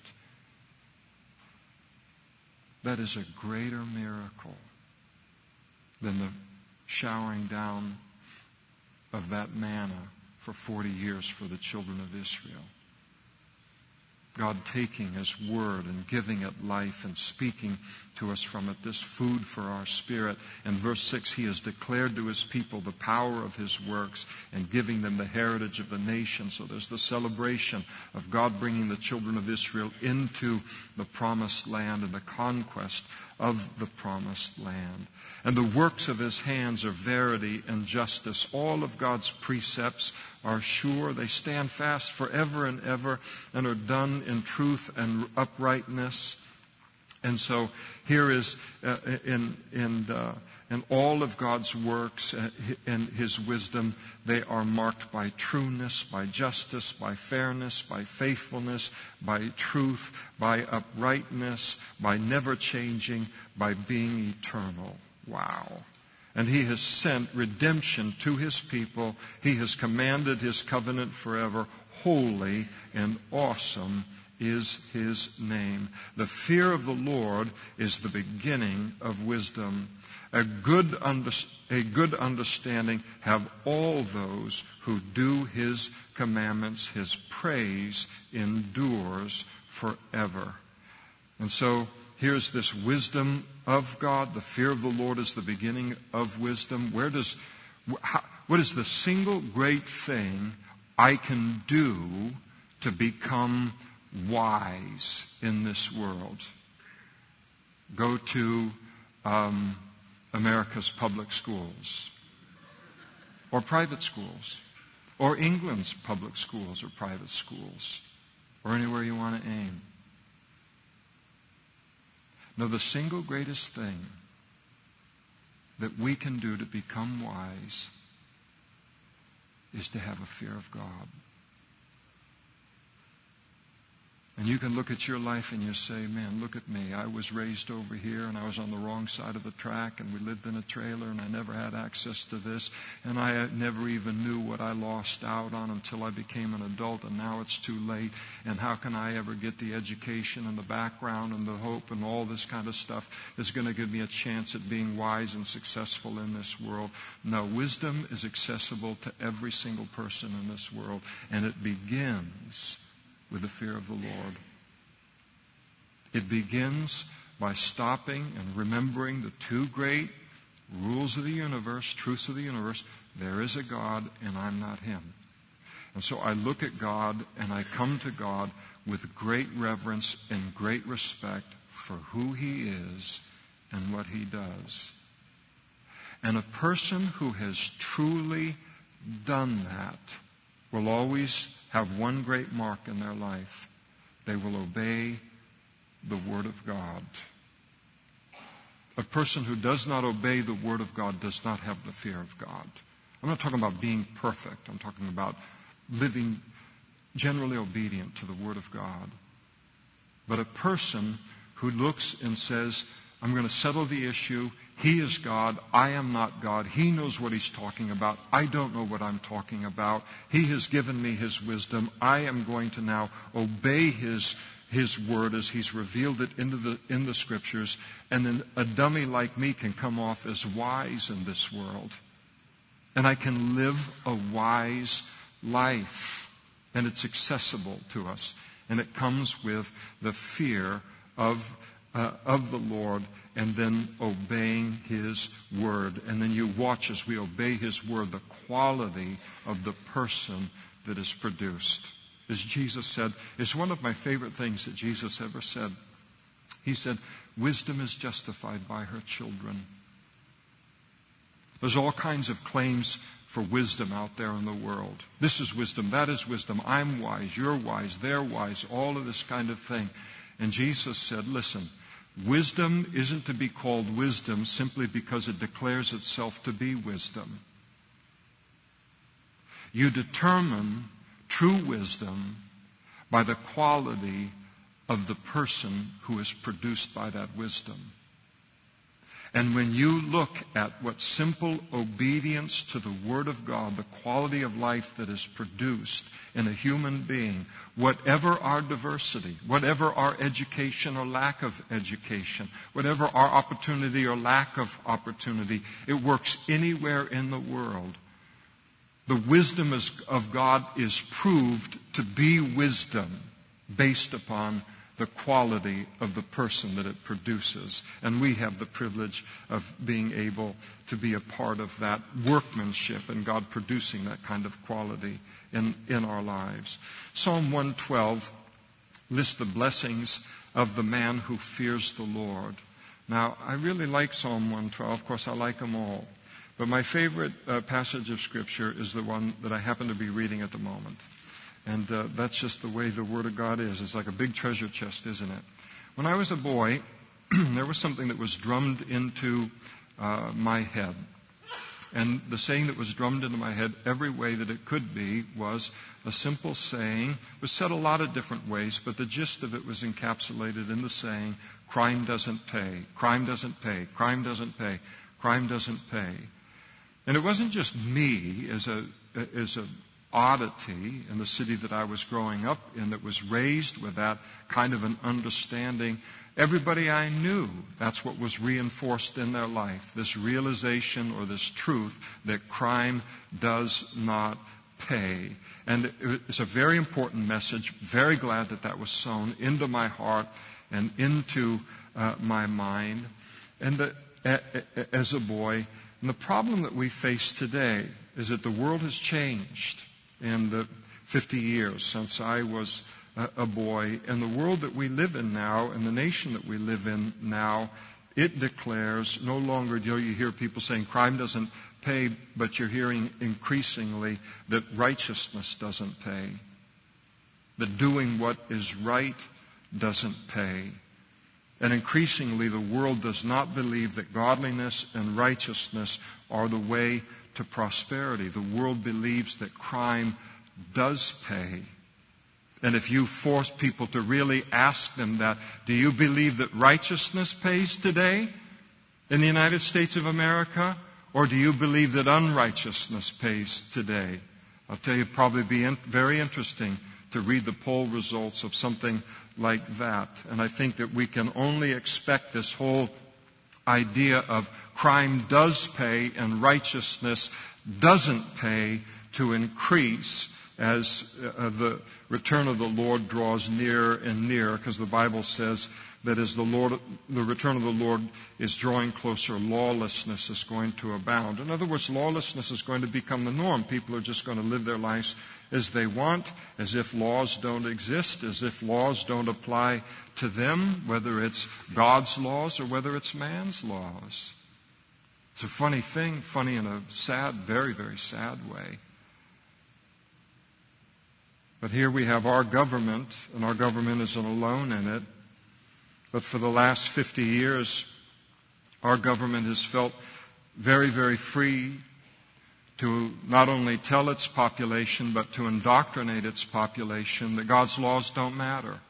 that is a greater miracle than the showering down of that manna for 40 years for the children of Israel. God taking His Word and giving it life and speaking to us from it, this food for our spirit. In verse 6, He has declared to His people the power of His works and giving them the heritage of the nation. So there's the celebration of God bringing the children of Israel into the promised land and the conquest of the promised land. And the works of His hands are verity and justice. All of God's precepts are sure. They stand fast forever and ever and are done in truth and uprightness. And so here is in all of God's works and His wisdom, they are marked by trueness, by justice, by fairness, by faithfulness, by truth, by uprightness, by never changing, by being eternal. Wow. And He has sent redemption to His people. He has commanded His covenant forever. Holy and awesome is His name. The fear of the Lord is the beginning of wisdom. A good understanding have all those who do His commandments. His praise endures forever. And so here's this wisdom of God. The fear of the Lord is the beginning of wisdom. What is the single great thing I can do to become wise in this world? Go to America's public schools, or private schools, or England's public schools or private schools, or anywhere you want to aim. No, the single greatest thing that we can do to become wise is to have a fear of God. And you can look at your life and you say, man, look at me. I was raised over here and I was on the wrong side of the track and we lived in a trailer and I never had access to this and I never even knew what I lost out on until I became an adult and now it's too late. And how can I ever get the education and the background and the hope and all this kind of stuff that's going to give me a chance at being wise and successful in this world? No, wisdom is accessible to every single person in this world, and it begins with the fear of the Lord. It begins by stopping and remembering the two great rules of the universe, truths of the universe. There is a God, and I'm not him. And so I look at God, and I come to God with great reverence and great respect for who he is and what he does. And a person who has truly done that will always have one great mark in their life. They will obey the Word of God. A person who does not obey the Word of God does not have the fear of God. I'm not talking about being perfect. I'm talking about living generally obedient to the Word of God. But a person who looks and says, I'm going to settle the issue. He is God. I am not God. He knows what he's talking about. I don't know what I'm talking about. He has given me his wisdom. I am going to now obey his word as he's revealed it in the scriptures. And then a dummy like me can come off as wise in this world. And I can live a wise life. And it's accessible to us. And it comes with the fear of the Lord, and then obeying his word. And then you watch as we obey his word, the quality of the person that is produced. As Jesus said, it's one of my favorite things that Jesus ever said. He said, wisdom is justified by her children. There's all kinds of claims for wisdom out there in the world. This is wisdom, that is wisdom, I'm wise, you're wise, they're wise, all of this kind of thing. And Jesus said, listen, wisdom isn't to be called wisdom simply because it declares itself to be wisdom. You determine true wisdom by the quality of the person who is produced by that wisdom. And when you look at what simple obedience to the Word of God, the quality of life that is produced in a human being, whatever our diversity, whatever our education or lack of education, whatever our opportunity or lack of opportunity, it works anywhere in the world. The wisdom of God is proved to be wisdom based upon the quality of the person that it produces. And we have the privilege of being able to be a part of that workmanship and God producing that kind of quality in our lives. Psalm 112 lists the blessings of the man who fears the Lord. Now, I really like Psalm 112. Of course, I like them all. But my favorite passage of Scripture is the one that I happen to be reading at the moment. And that's just the way the Word of God is. It's like a big treasure chest, isn't it? When I was a boy, there was something that was drummed into my head. And the saying that was drummed into my head every way that it could be was a simple saying. It was said a lot of different ways, but the gist of it was encapsulated in the saying, crime doesn't pay, crime doesn't pay, crime doesn't pay, crime doesn't pay. And it wasn't just me as a oddity in the city that I was growing up in that was raised with that kind of an understanding. Everybody I knew, that's what was reinforced in their life, this realization or this truth that crime does not pay. And it's a very important message. Very glad that that was sown into my heart and into my mind and as a boy. And the problem that we face today is that the world has changed in the 50 years since I was a boy. And the world that we live in now and the nation that we live in now, it declares no longer do you hear people saying crime doesn't pay, but you're hearing increasingly that righteousness doesn't pay. That doing what is right doesn't pay. And increasingly the world does not believe that godliness and righteousness are the way to prosperity. The world believes that crime does pay. And if you force people to really ask them that, do you believe that righteousness pays today in the United States of America? Or do you believe that unrighteousness pays today? I'll tell you, it'd probably be very interesting to read the poll results of something like that. And I think that we can only expect this whole idea of crime does pay and righteousness doesn't pay to increase as the return of the Lord draws near and near, because the Bible says that as the return of the Lord is drawing closer, lawlessness is going to abound. In other words, lawlessness is going to become the norm. People are just going to live their lives as they want, as if laws don't exist, as if laws don't apply to them, whether it's God's laws or whether it's man's laws. It's a funny thing, funny in a sad, very, very sad way. But here we have our government, and our government isn't alone in it. But for the last 50 years, our government has felt very, very free to not only tell its population, but to indoctrinate its population that God's laws don't matter.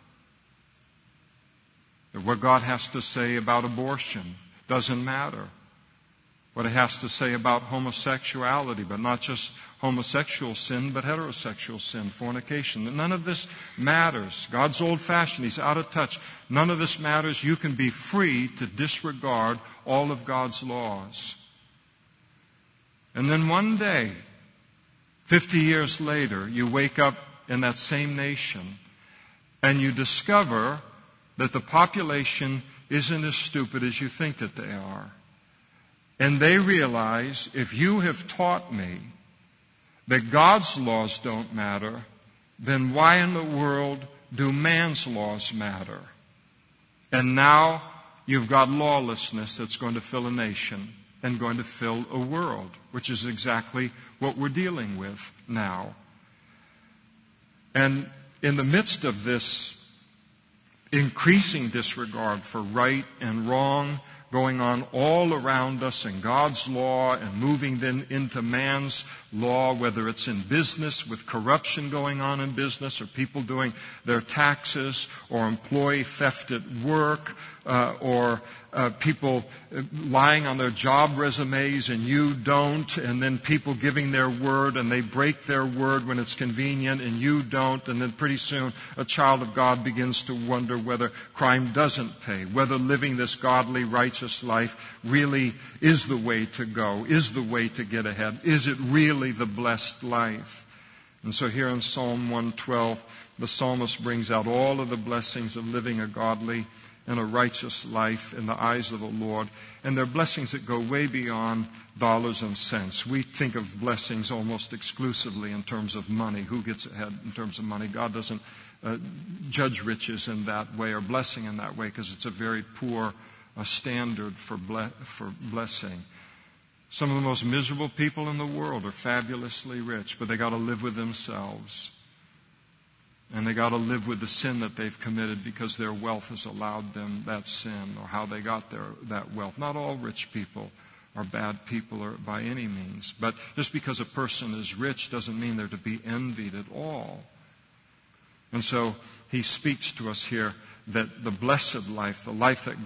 That what God has to say about abortion doesn't matter. What it has to say about homosexuality, but not just homosexual sin, but heterosexual sin, fornication. That none of this matters. God's old-fashioned. He's out of touch. None of this matters. You can be free to disregard all of God's laws. And then one day, 50 years later, you wake up in that same nation and you discover that the population isn't as stupid as you think that they are. And they realize, if you have taught me that God's laws don't matter, then why in the world do man's laws matter? And now you've got lawlessness that's going to fill a nation and going to fill a world, which is exactly what we're dealing with now. And in the midst of this increasing disregard for right and wrong going on all around us in God's law and moving then into man's law, whether it's in business with corruption going on in business or people doing their taxes or employee theft at work or people lying on their job resumes and you don't, and then people giving their word and they break their word when it's convenient and you don't, and then pretty soon a child of God begins to wonder whether crime doesn't pay, whether living this godly, righteous life really is the way to go, is the way to get ahead, is it really the blessed life? And so here in Psalm 112, the psalmist brings out all of the blessings of living a godly and a righteous life in the eyes of the Lord. And they're blessings that go way beyond dollars and cents. We think of blessings almost exclusively in terms of money. Who gets ahead in terms of money? God doesn't judge riches in that way or blessing in that way because it's a very poor standard for blessing. Some of the most miserable people in the world are fabulously rich, but they got to live with themselves. And they got to live with the sin that they've committed because their wealth has allowed them that sin or how they got that wealth. Not all rich people are bad people or by any means. But just because a person is rich doesn't mean they're to be envied at all. And so he speaks to us here that the blessed life, the life that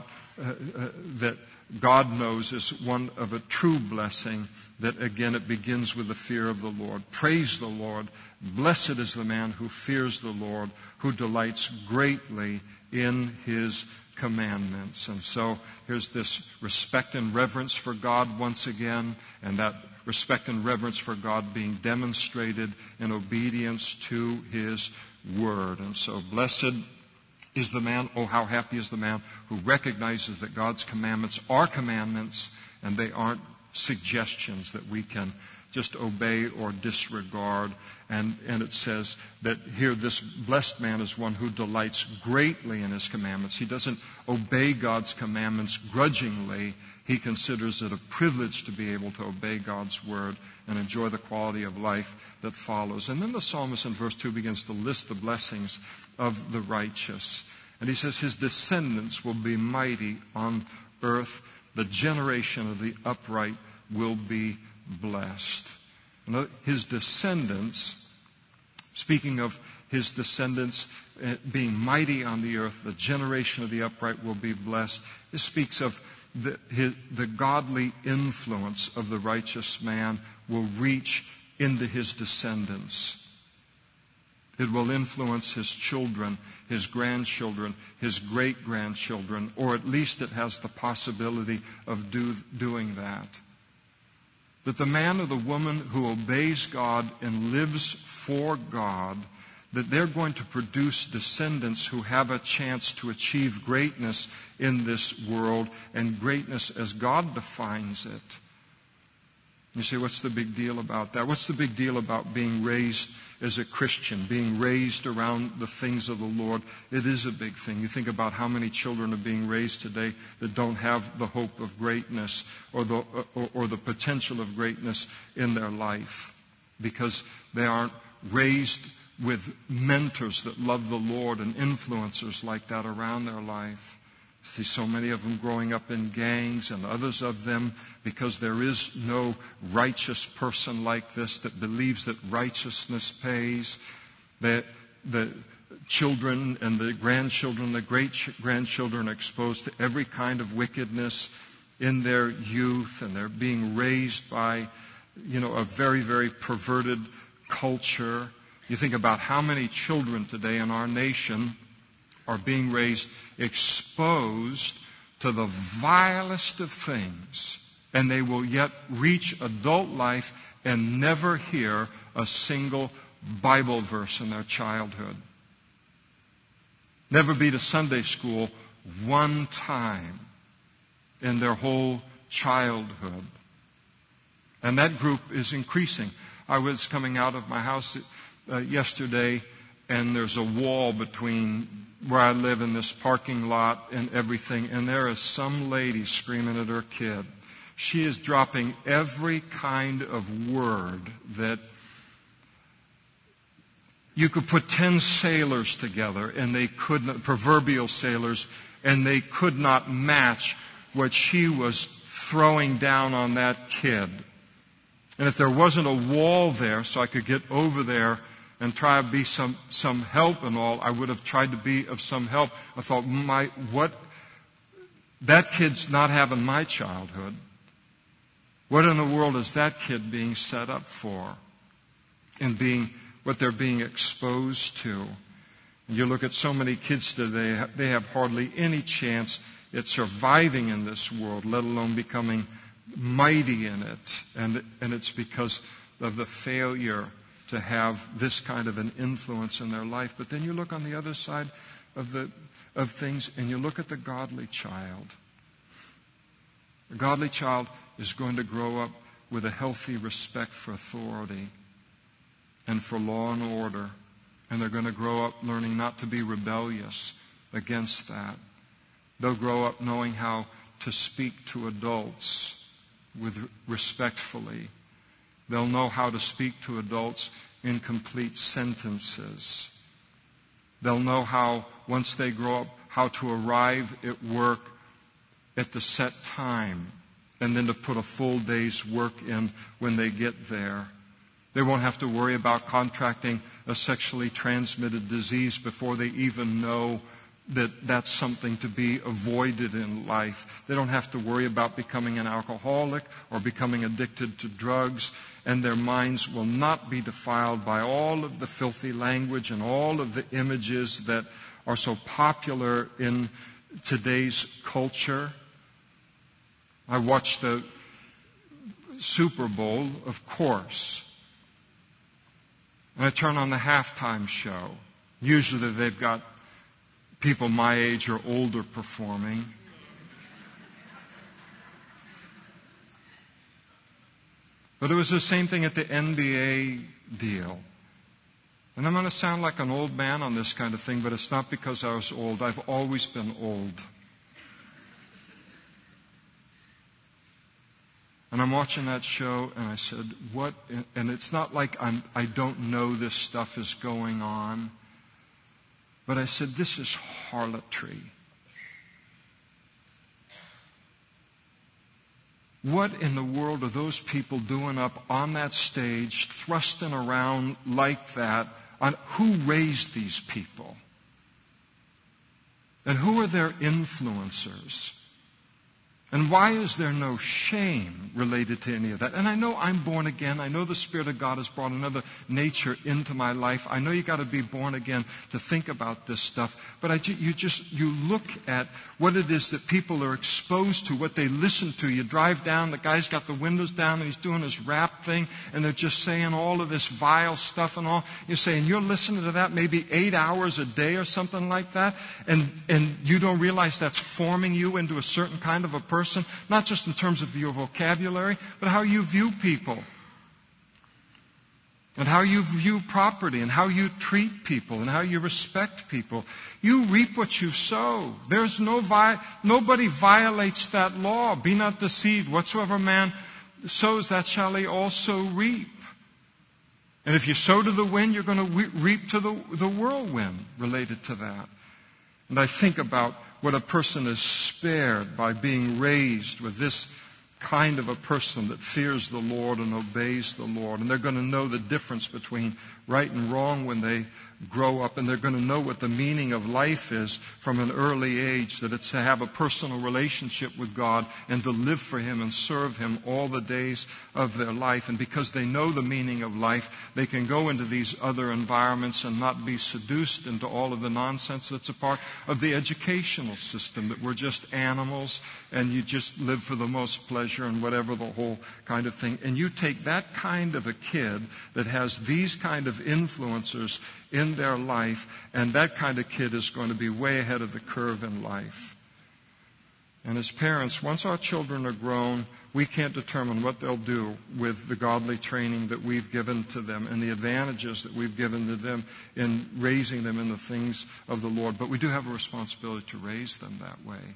God knows is one of a true blessing, that again it begins with the fear of the Lord. Praise the Lord. Blessed is the man who fears the Lord, who delights greatly in his commandments. And so here's this respect and reverence for God once again, and that respect and reverence for God being demonstrated in obedience to his word. And so blessed is the man, oh how happy is the man who recognizes that God's commandments are commandments and they aren't suggestions that we can just obey or disregard. And it says that here this blessed man is one who delights greatly in his commandments. He doesn't obey God's commandments grudgingly. He considers it a privilege to be able to obey God's word and enjoy the quality of life that follows. And then the psalmist in verse 2 begins to list the blessings of the righteous. And he says his descendants will be mighty on earth. The generation of the upright will be blessed. And his descendants, speaking of his descendants being mighty on the earth, the generation of the upright will be blessed. This speaks of the godly influence of the righteous man will reach into his descendants. It will influence his children, his grandchildren, his great-grandchildren, or at least it has the possibility of doing that. That the man or the woman who obeys God and lives for God, that they're going to produce descendants who have a chance to achieve greatness in this world, and greatness as God defines it. You say, what's the big deal about that? What's the big deal about being raised as a Christian, being raised around the things of the Lord? It is a big thing. You think about how many children are being raised today that don't have the hope of greatness or the potential of greatness in their life because they aren't raised with mentors that love the Lord and influencers like that around their life. See so many of them growing up in gangs, and others of them because there is no righteous person like this that believes that righteousness pays. The children and the grandchildren, the great-grandchildren are exposed to every kind of wickedness in their youth, and they're being raised by, a very, very perverted culture. You think about how many children today in our nation are being raised exposed to the vilest of things, and they will yet reach adult life and never hear a single Bible verse in their childhood. Never be to Sunday school one time in their whole childhood. And that group is increasing. I was coming out of my house yesterday, and there's a wall between where I live in this parking lot and everything, and there is some lady screaming at her kid. She is dropping every kind of word that you could put 10 sailors together, and they couldn't, proverbial sailors, and they could not match what she was throwing down on that kid. And if there wasn't a wall there so I could get over there and try to be some help and all, I would have tried to be of some help. I thought, that kid's not having my childhood. What in the world is that kid being set up for? And what they're being exposed to. And you look at so many kids today, they have hardly any chance at surviving in this world, let alone becoming mighty in it. And it's because of the failure to have this kind of an influence in their life. But then you look on the other side of things, and you look at the godly child. The godly child is going to grow up with a healthy respect for authority and for law and order. And they're going to grow up learning not to be rebellious against that. They'll grow up knowing how to speak to adults respectfully. They'll know how to speak to adults in complete sentences. They'll know how, once they grow up, how to arrive at work at the set time and then to put a full day's work in when they get there. They won't have to worry about contracting a sexually transmitted disease before they even know that that's something to be avoided in life. They don't have to worry about becoming an alcoholic or becoming addicted to drugs, and their minds will not be defiled by all of the filthy language and all of the images that are so popular in today's culture. I watched the Super Bowl, of course, and I turn on the halftime show. Usually they've got people my age or older performing. But it was the same thing at the NBA deal. And I'm going to sound like an old man on this kind of thing, but it's not because I was old. I've always been old. And I'm watching that show, and I said, what? And it's not like I don't know this stuff is going on. But I said, this is harlotry. What in the world are those people doing up on that stage, thrusting around like that? Who raised these people? And who are their influencers? And why is there no shame related to any of that? And I know I'm born again. I know the Spirit of God has brought another nature into my life. I know you got to be born again to think about this stuff. But you look at what it is that people are exposed to, what they listen to. You drive down, the guy's got the windows down and he's doing his rap thing, and they're just saying all of this vile stuff and all. You're saying you're listening to that maybe 8 hours a day or something like that, and you don't realize that's forming you into a certain kind of a person. Not just in terms of your vocabulary, but how you view people. And how you view property, and how you treat people, and how you respect people. You reap what you sow. There's nobody violates that law. Be not deceived. Whatsoever man sows, that shall he also reap. And if you sow to the wind, you're going to reap to the whirlwind related to that. And I think about what a person is spared by being raised with this kind of a person that fears the Lord and obeys the Lord. And they're going to know the difference between right and wrong when they grow up. And they're going to know what the meaning of life is from an early age, that it's to have a personal relationship with God and to live for Him and serve Him all the days of their life. And because they know the meaning of life, they can go into these other environments and not be seduced into all of the nonsense that's a part of the educational system, that we're just animals and you just live for the most pleasure and whatever, the whole kind of thing. And you take that kind of a kid that has these kind of influencers in their life, and that kind of kid is going to be way ahead of the curve in life. And as parents, once our children are grown, we can't determine what they'll do with the godly training that we've given to them and the advantages that we've given to them in raising them in the things of the Lord. But we do have a responsibility to raise them that way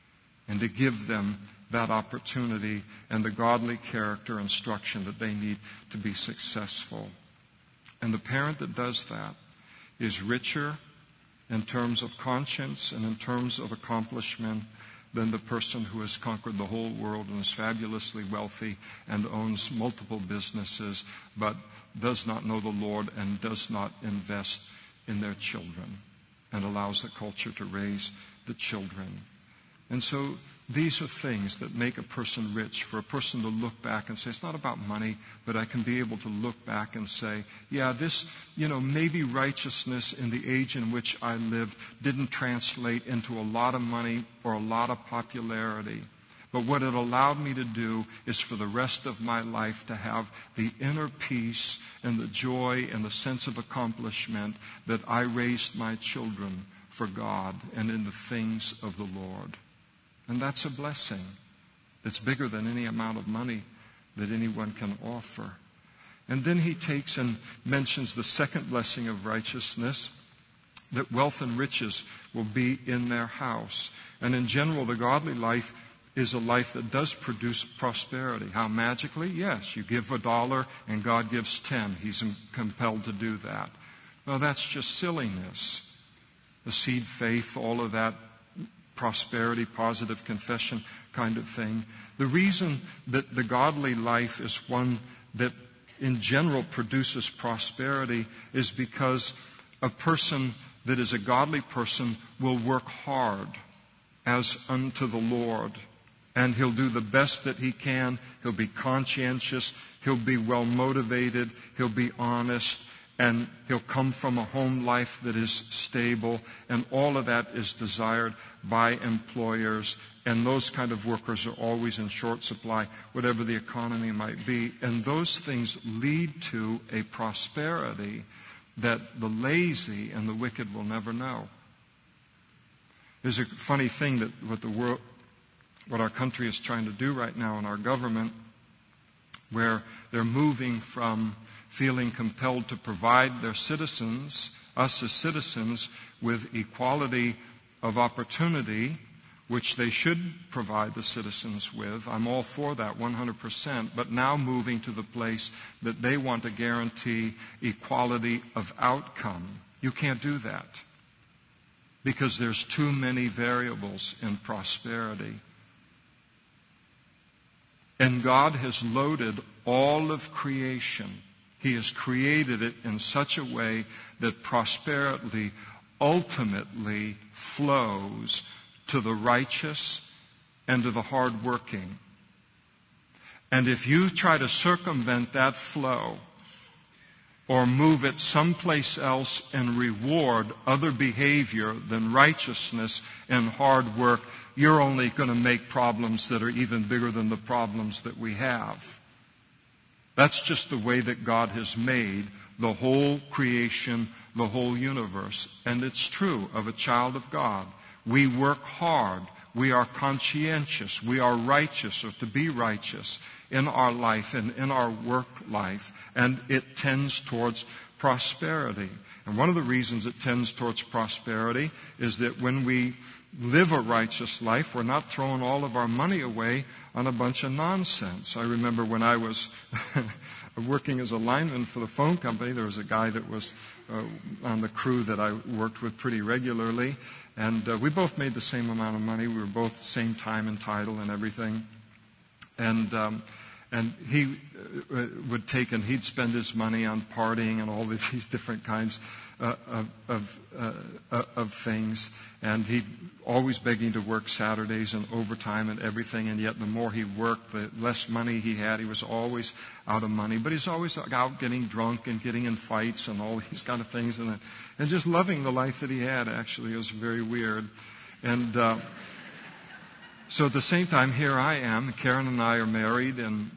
and to give them that opportunity and the godly character instruction that they need to be successful. And the parent that does that is richer in terms of conscience and in terms of accomplishment than the person who has conquered the whole world and is fabulously wealthy and owns multiple businesses but does not know the Lord and does not invest in their children and allows the culture to raise the children. And so these are things that make a person rich, for a person to look back and say, it's not about money, but I can be able to look back and say, yeah, this, maybe righteousness in the age in which I lived didn't translate into a lot of money or a lot of popularity. But what it allowed me to do is for the rest of my life to have the inner peace and the joy and the sense of accomplishment that I raised my children for God and in the things of the Lord. And that's a blessing that's bigger than any amount of money that anyone can offer. And then he takes and mentions the second blessing of righteousness, that wealth and riches will be in their house. And in general, the godly life is a life that does produce prosperity. How magically? Yes, you give $1 and God gives 10. He's compelled to do that. Well, that's just silliness. The seed faith, all of that, prosperity, positive confession kind of thing. The reason that the godly life is one that in general produces prosperity is because a person that is a godly person will work hard as unto the Lord. And he'll do the best that he can. He'll be conscientious. He'll be well motivated. He'll be honest. And he'll come from a home life that is stable. And all of that is desired by employers. And those kind of workers are always in short supply, whatever the economy might be. And those things lead to a prosperity that the lazy and the wicked will never know. There's a funny thing that what our country is trying to do right now in our government, where they're moving from feeling compelled to provide their citizens, us as citizens, with equality of opportunity, which they should provide the citizens with. I'm all for that 100%, but now moving to the place that they want to guarantee equality of outcome. You can't do that because there's too many variables in prosperity. And God has loaded all of creation. He has created it in such a way that prosperity ultimately flows to the righteous and to the hardworking. And if you try to circumvent that flow or move it someplace else and reward other behavior than righteousness and hard work, you're only going to make problems that are even bigger than the problems that we have. That's just the way that God has made the whole creation, the whole universe. And it's true of a child of God. We work hard. We are conscientious. We are righteous, or to be righteous in our life and in our work life. And it tends towards prosperity. And one of the reasons it tends towards prosperity is that when we live a righteous life, we're not throwing all of our money away on a bunch of nonsense. I remember when I was working as a lineman for the phone company, there was a guy that was on the crew that I worked with pretty regularly, and we both made the same amount of money. We were both same time and title and everything. And he would take and he'd spend his money on partying and all these different kinds of things. And he'd always begging to work Saturdays and overtime and everything. And yet the more he worked, the less money he had. He was always out of money. But he's always out getting drunk and getting in fights and all these kind of things. And just loving the life that he had, actually. It was very weird. And so at the same time, here I am. Karen and I are married, and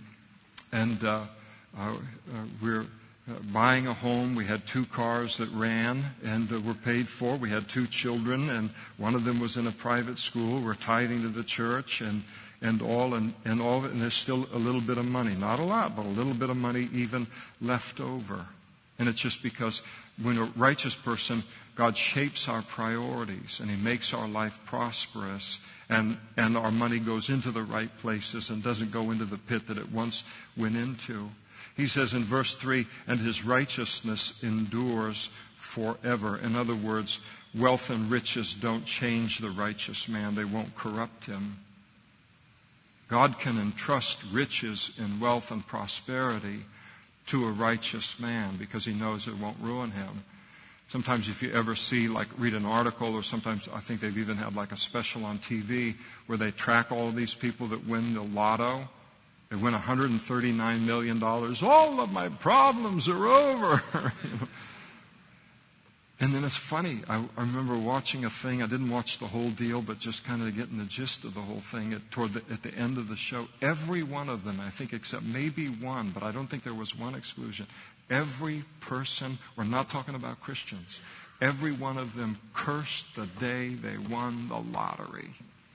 we're buying a home. We had 2 cars that ran and were paid for. We had 2 children, and one of them was in a private school. We're tithing to the church and all of it. And there's still a little bit of money. Not a lot, but a little bit of money even left over. And it's just because when a righteous person, God shapes our priorities and He makes our life prosperous. And our money goes into the right places and doesn't go into the pit that it once went into. He says in verse 3, and His righteousness endures forever. In other words, wealth and riches don't change the righteous man. They won't corrupt him. God can entrust riches and wealth and prosperity to a righteous man because He knows it won't ruin him. Sometimes if you ever see, read an article, or sometimes I think they've even had a special on TV where they track all of these people that win the lotto. They win $139 million. All of my problems are over. And then it's funny. I remember watching a thing. I didn't watch the whole deal, but just kind of getting the gist of the whole thing at the end of the show. Every one of them, I think except maybe one, but I don't think there was one exclusion. Every person, we're not talking about Christians, every one of them cursed the day they won the lottery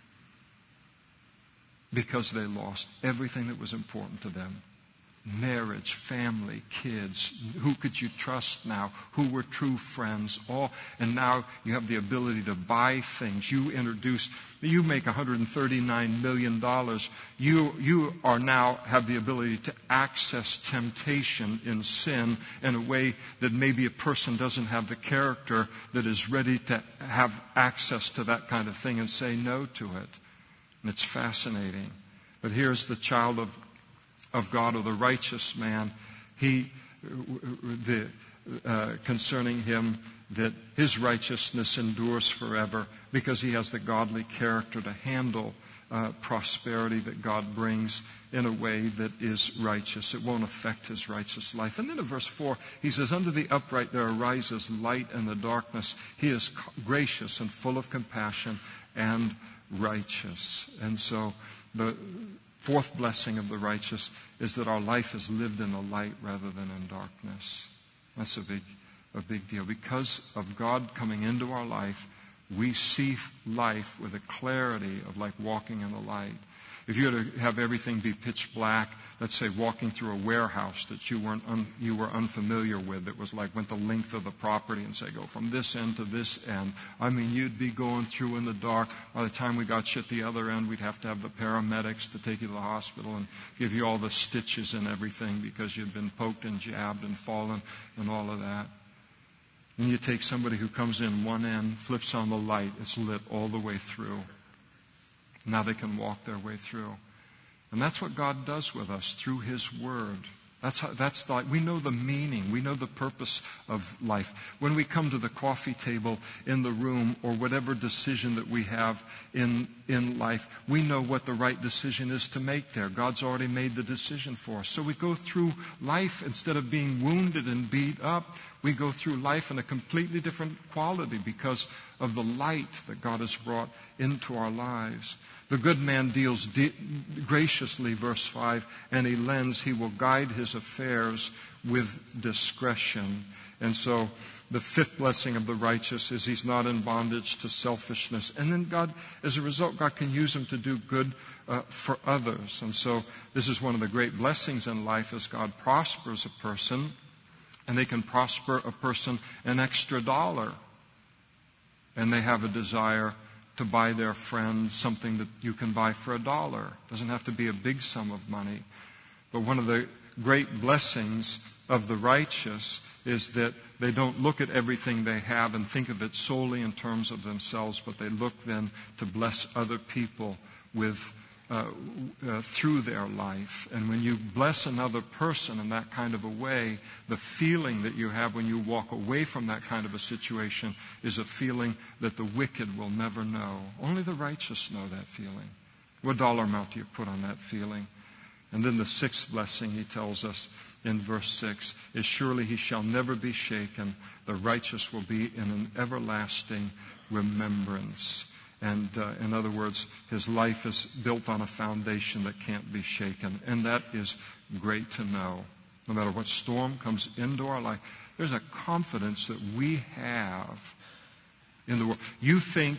because they lost everything that was important to them. Marriage, family, kids, who could you trust now? Who were true friends? All, and now you have the ability to buy things. You make $139 million. You are now have the ability to access temptation in sin in a way that maybe a person doesn't have the character that is ready to have access to that kind of thing and say no to it. And it's fascinating. But here's the child of God, or the righteous man, concerning him that his righteousness endures forever because he has the godly character to handle prosperity that God brings in a way that is righteous. It won't affect his righteous life. And then in verse 4, he says, under the upright there arises light in the darkness. He is gracious and full of compassion and righteous. And so the fourth blessing of the righteous is that our life is lived in the light rather than in darkness. That's a big deal. Because of God coming into our life, we see life with a clarity of like walking in the light. If you were to have everything be pitch black, let's say walking through a warehouse that you were unfamiliar with, that was like went the length of the property and say go from this end to this end. I mean, you'd be going through in the dark. By the time we got you at the other end, we'd have to have the paramedics to take you to the hospital and give you all the stitches and everything because you'd been poked and jabbed and fallen and all of that. And you take somebody who comes in one end, flips on the light, it's lit all the way through. Now they can walk their way through. And that's what God does with us through His Word. That's like, we know the meaning. We know the purpose of life. When we come to the coffee table in the room or whatever decision that we have in life, we know what the right decision is to make there. God's already made the decision for us. So we go through life, instead of being wounded and beat up, we go through life in a completely different quality because of the light that God has brought into our lives. The good man deals graciously, verse 5, and he will guide his affairs with discretion. And so the fifth blessing of the righteous is he's not in bondage to selfishness. And then God, as a result, God can use him to do good for others. And so this is one of the great blessings in life, as God prospers a person, and they can prosper a person an extra $1. And they have a desire to buy their friend something that you can buy for $1. It doesn't have to be a big sum of money. But one of the great blessings of the righteous is that they don't look at everything they have and think of it solely in terms of themselves, but they look then to bless other people with through their life. And when you bless another person in that kind of a way, the feeling that you have when you walk away from that kind of a situation is a feeling that the wicked will never know. Only the righteous know that feeling. What dollar amount do you put on that feeling? And then the sixth blessing, he tells us in verse 6, is surely he shall never be shaken. The righteous will be in an everlasting remembrance. And in other words, his life is built on a foundation that can't be shaken. And that is great to know. No matter what storm comes into our life, there's a confidence that we have in the world. You think,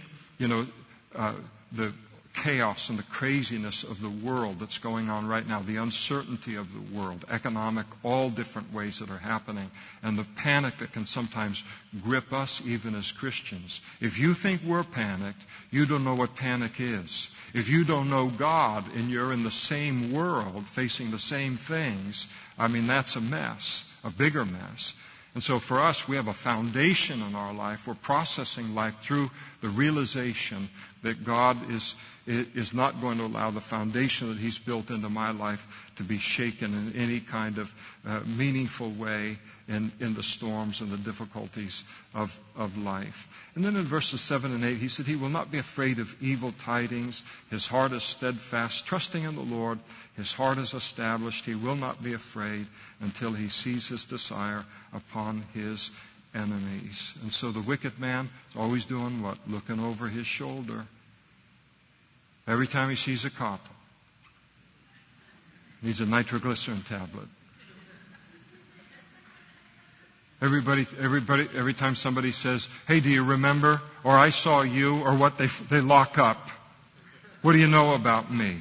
the chaos and the craziness of the world that's going on right now, the uncertainty of the world, economic, all different ways that are happening, and the panic that can sometimes grip us even as Christians. If you think we're panicked, you don't know what panic is. If you don't know God and you're in the same world facing the same things, that's a mess, a bigger mess. And so for us, we have a foundation in our life. We're processing life through the realization that God is not going to allow the foundation that he's built into my life to be shaken in any kind of meaningful way in the storms and the difficulties of life. And then in verses 7 and 8, he said, he will not be afraid of evil tidings. His heart is steadfast, trusting in the Lord. His heart is established. He will not be afraid until he sees his desire upon his enemies. And so the wicked man is always doing what? Looking over his shoulder. Every time he sees a cop, needs a nitroglycerin tablet. Every time somebody says, hey, do you remember? Or I saw you, or what, they lock up. What do you know about me?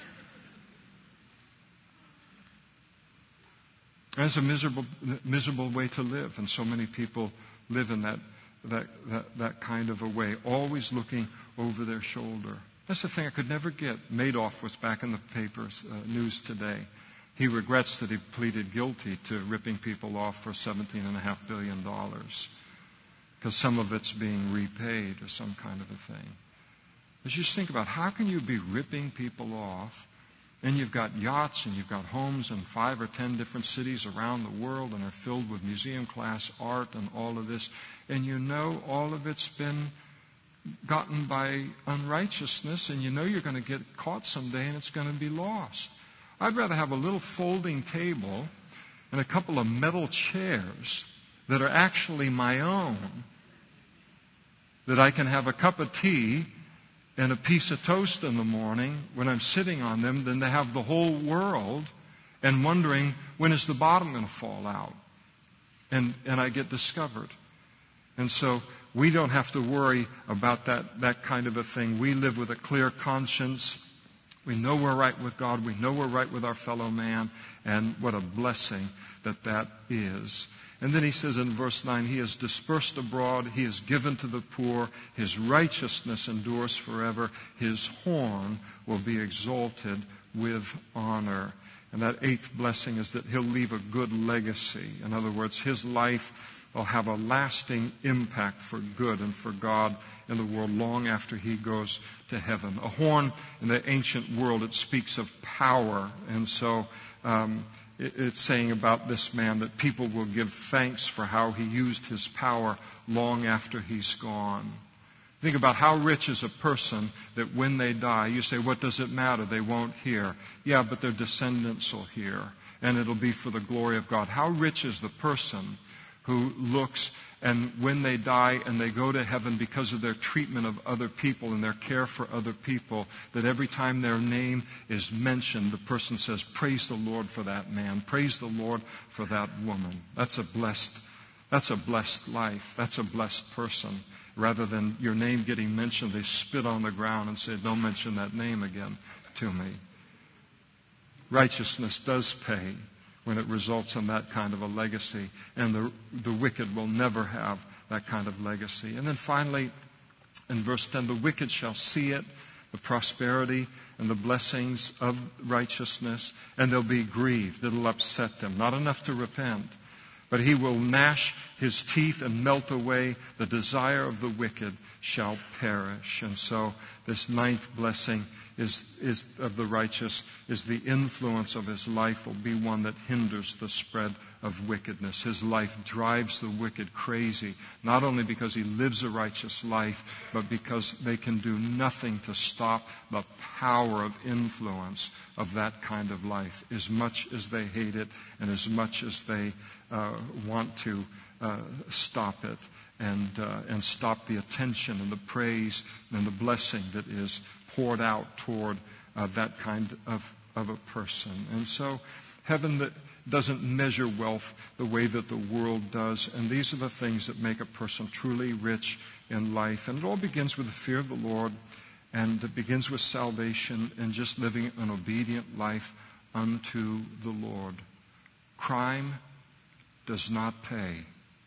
That's a miserable way to live, and so many people live in that kind of a way, always looking over their shoulder. That's the thing I could never get. Madoff was back in the papers, news today. He regrets that he pleaded guilty to ripping people off for $17.5 billion because some of it's being repaid or some kind of a thing. But just think about, how can you be ripping people off, and you've got yachts and you've got homes in 5 or 10 different cities around the world and are filled with museum-class art and all of this, and you know all of it's been gotten by unrighteousness, and you know you're going to get caught someday and it's going to be lost. I'd rather have a little folding table and a couple of metal chairs that are actually my own, that I can have a cup of tea and a piece of toast in the morning when I'm sitting on them, than to have the whole world and wondering, when is the bottom going to fall out? And I get discovered. And so we don't have to worry about that kind of a thing. We live with a clear conscience. We know we're right with God. We know we're right with our fellow man. And what a blessing that is. And then he says in verse 9, he is dispersed abroad. He is given to the poor. His righteousness endures forever. His horn will be exalted with honor. And that eighth blessing is that he'll leave a good legacy. In other words, his life will have a lasting impact for good and for God in the world long after he goes to heaven. A horn in the ancient world, it speaks of power. And so it's saying about this man that people will give thanks for how he used his power long after he's gone. Think about how rich is a person that when they die, you say, what does it matter? They won't hear. Yeah, but their descendants will hear, and it'll be for the glory of God. How rich is the person who looks, and when they die and they go to heaven because of their treatment of other people and their care for other people, that every time their name is mentioned, the person says, praise the Lord for that man. Praise the Lord for that woman. That's a blessed life. That's a blessed person. Rather than your name getting mentioned, they spit on the ground and say, don't mention that name again to me. Righteousness does pay when it results in that kind of a legacy. And the wicked will never have that kind of legacy. And then finally, in verse 10, the wicked shall see it, the prosperity and the blessings of righteousness, and they'll be grieved. It'll upset them. Not enough to repent. But he will gnash his teeth and melt away. The desire of the wicked shall perish. And so this ninth blessing is of the righteous is the influence of his life will be one that hinders the spread of wickedness. His life drives the wicked crazy, not only because he lives a righteous life, but because they can do nothing to stop the power of influence of that kind of life, as much as they hate it and as much as they want to stop it and stop the attention and the praise and the blessing that is poured out toward that kind of a person. And so heaven that doesn't measure wealth the way that the world does. And these are the things that make a person truly rich in life. And it all begins with the fear of the Lord, and it begins with salvation and just living an obedient life unto the Lord. Crime does not pay.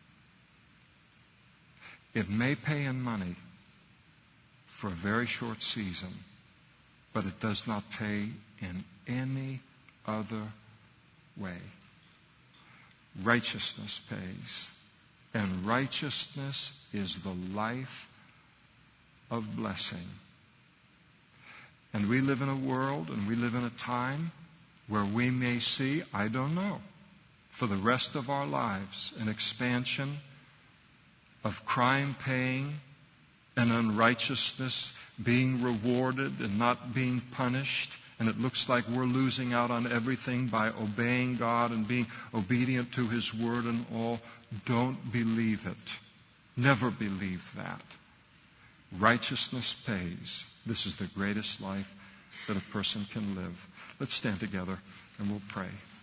It may pay in money for a very short season, but it does not pay in any other way. Righteousness pays, and righteousness is the life of blessing. And we live in a world and we live in a time where we may see, I don't know, for the rest of our lives, an expansion of crime paying and unrighteousness being rewarded and not being punished. And it looks like we're losing out on everything by obeying God and being obedient to His Word and all. Don't believe it. Never believe that. Righteousness pays. This is the greatest life that a person can live. Let's stand together and we'll pray.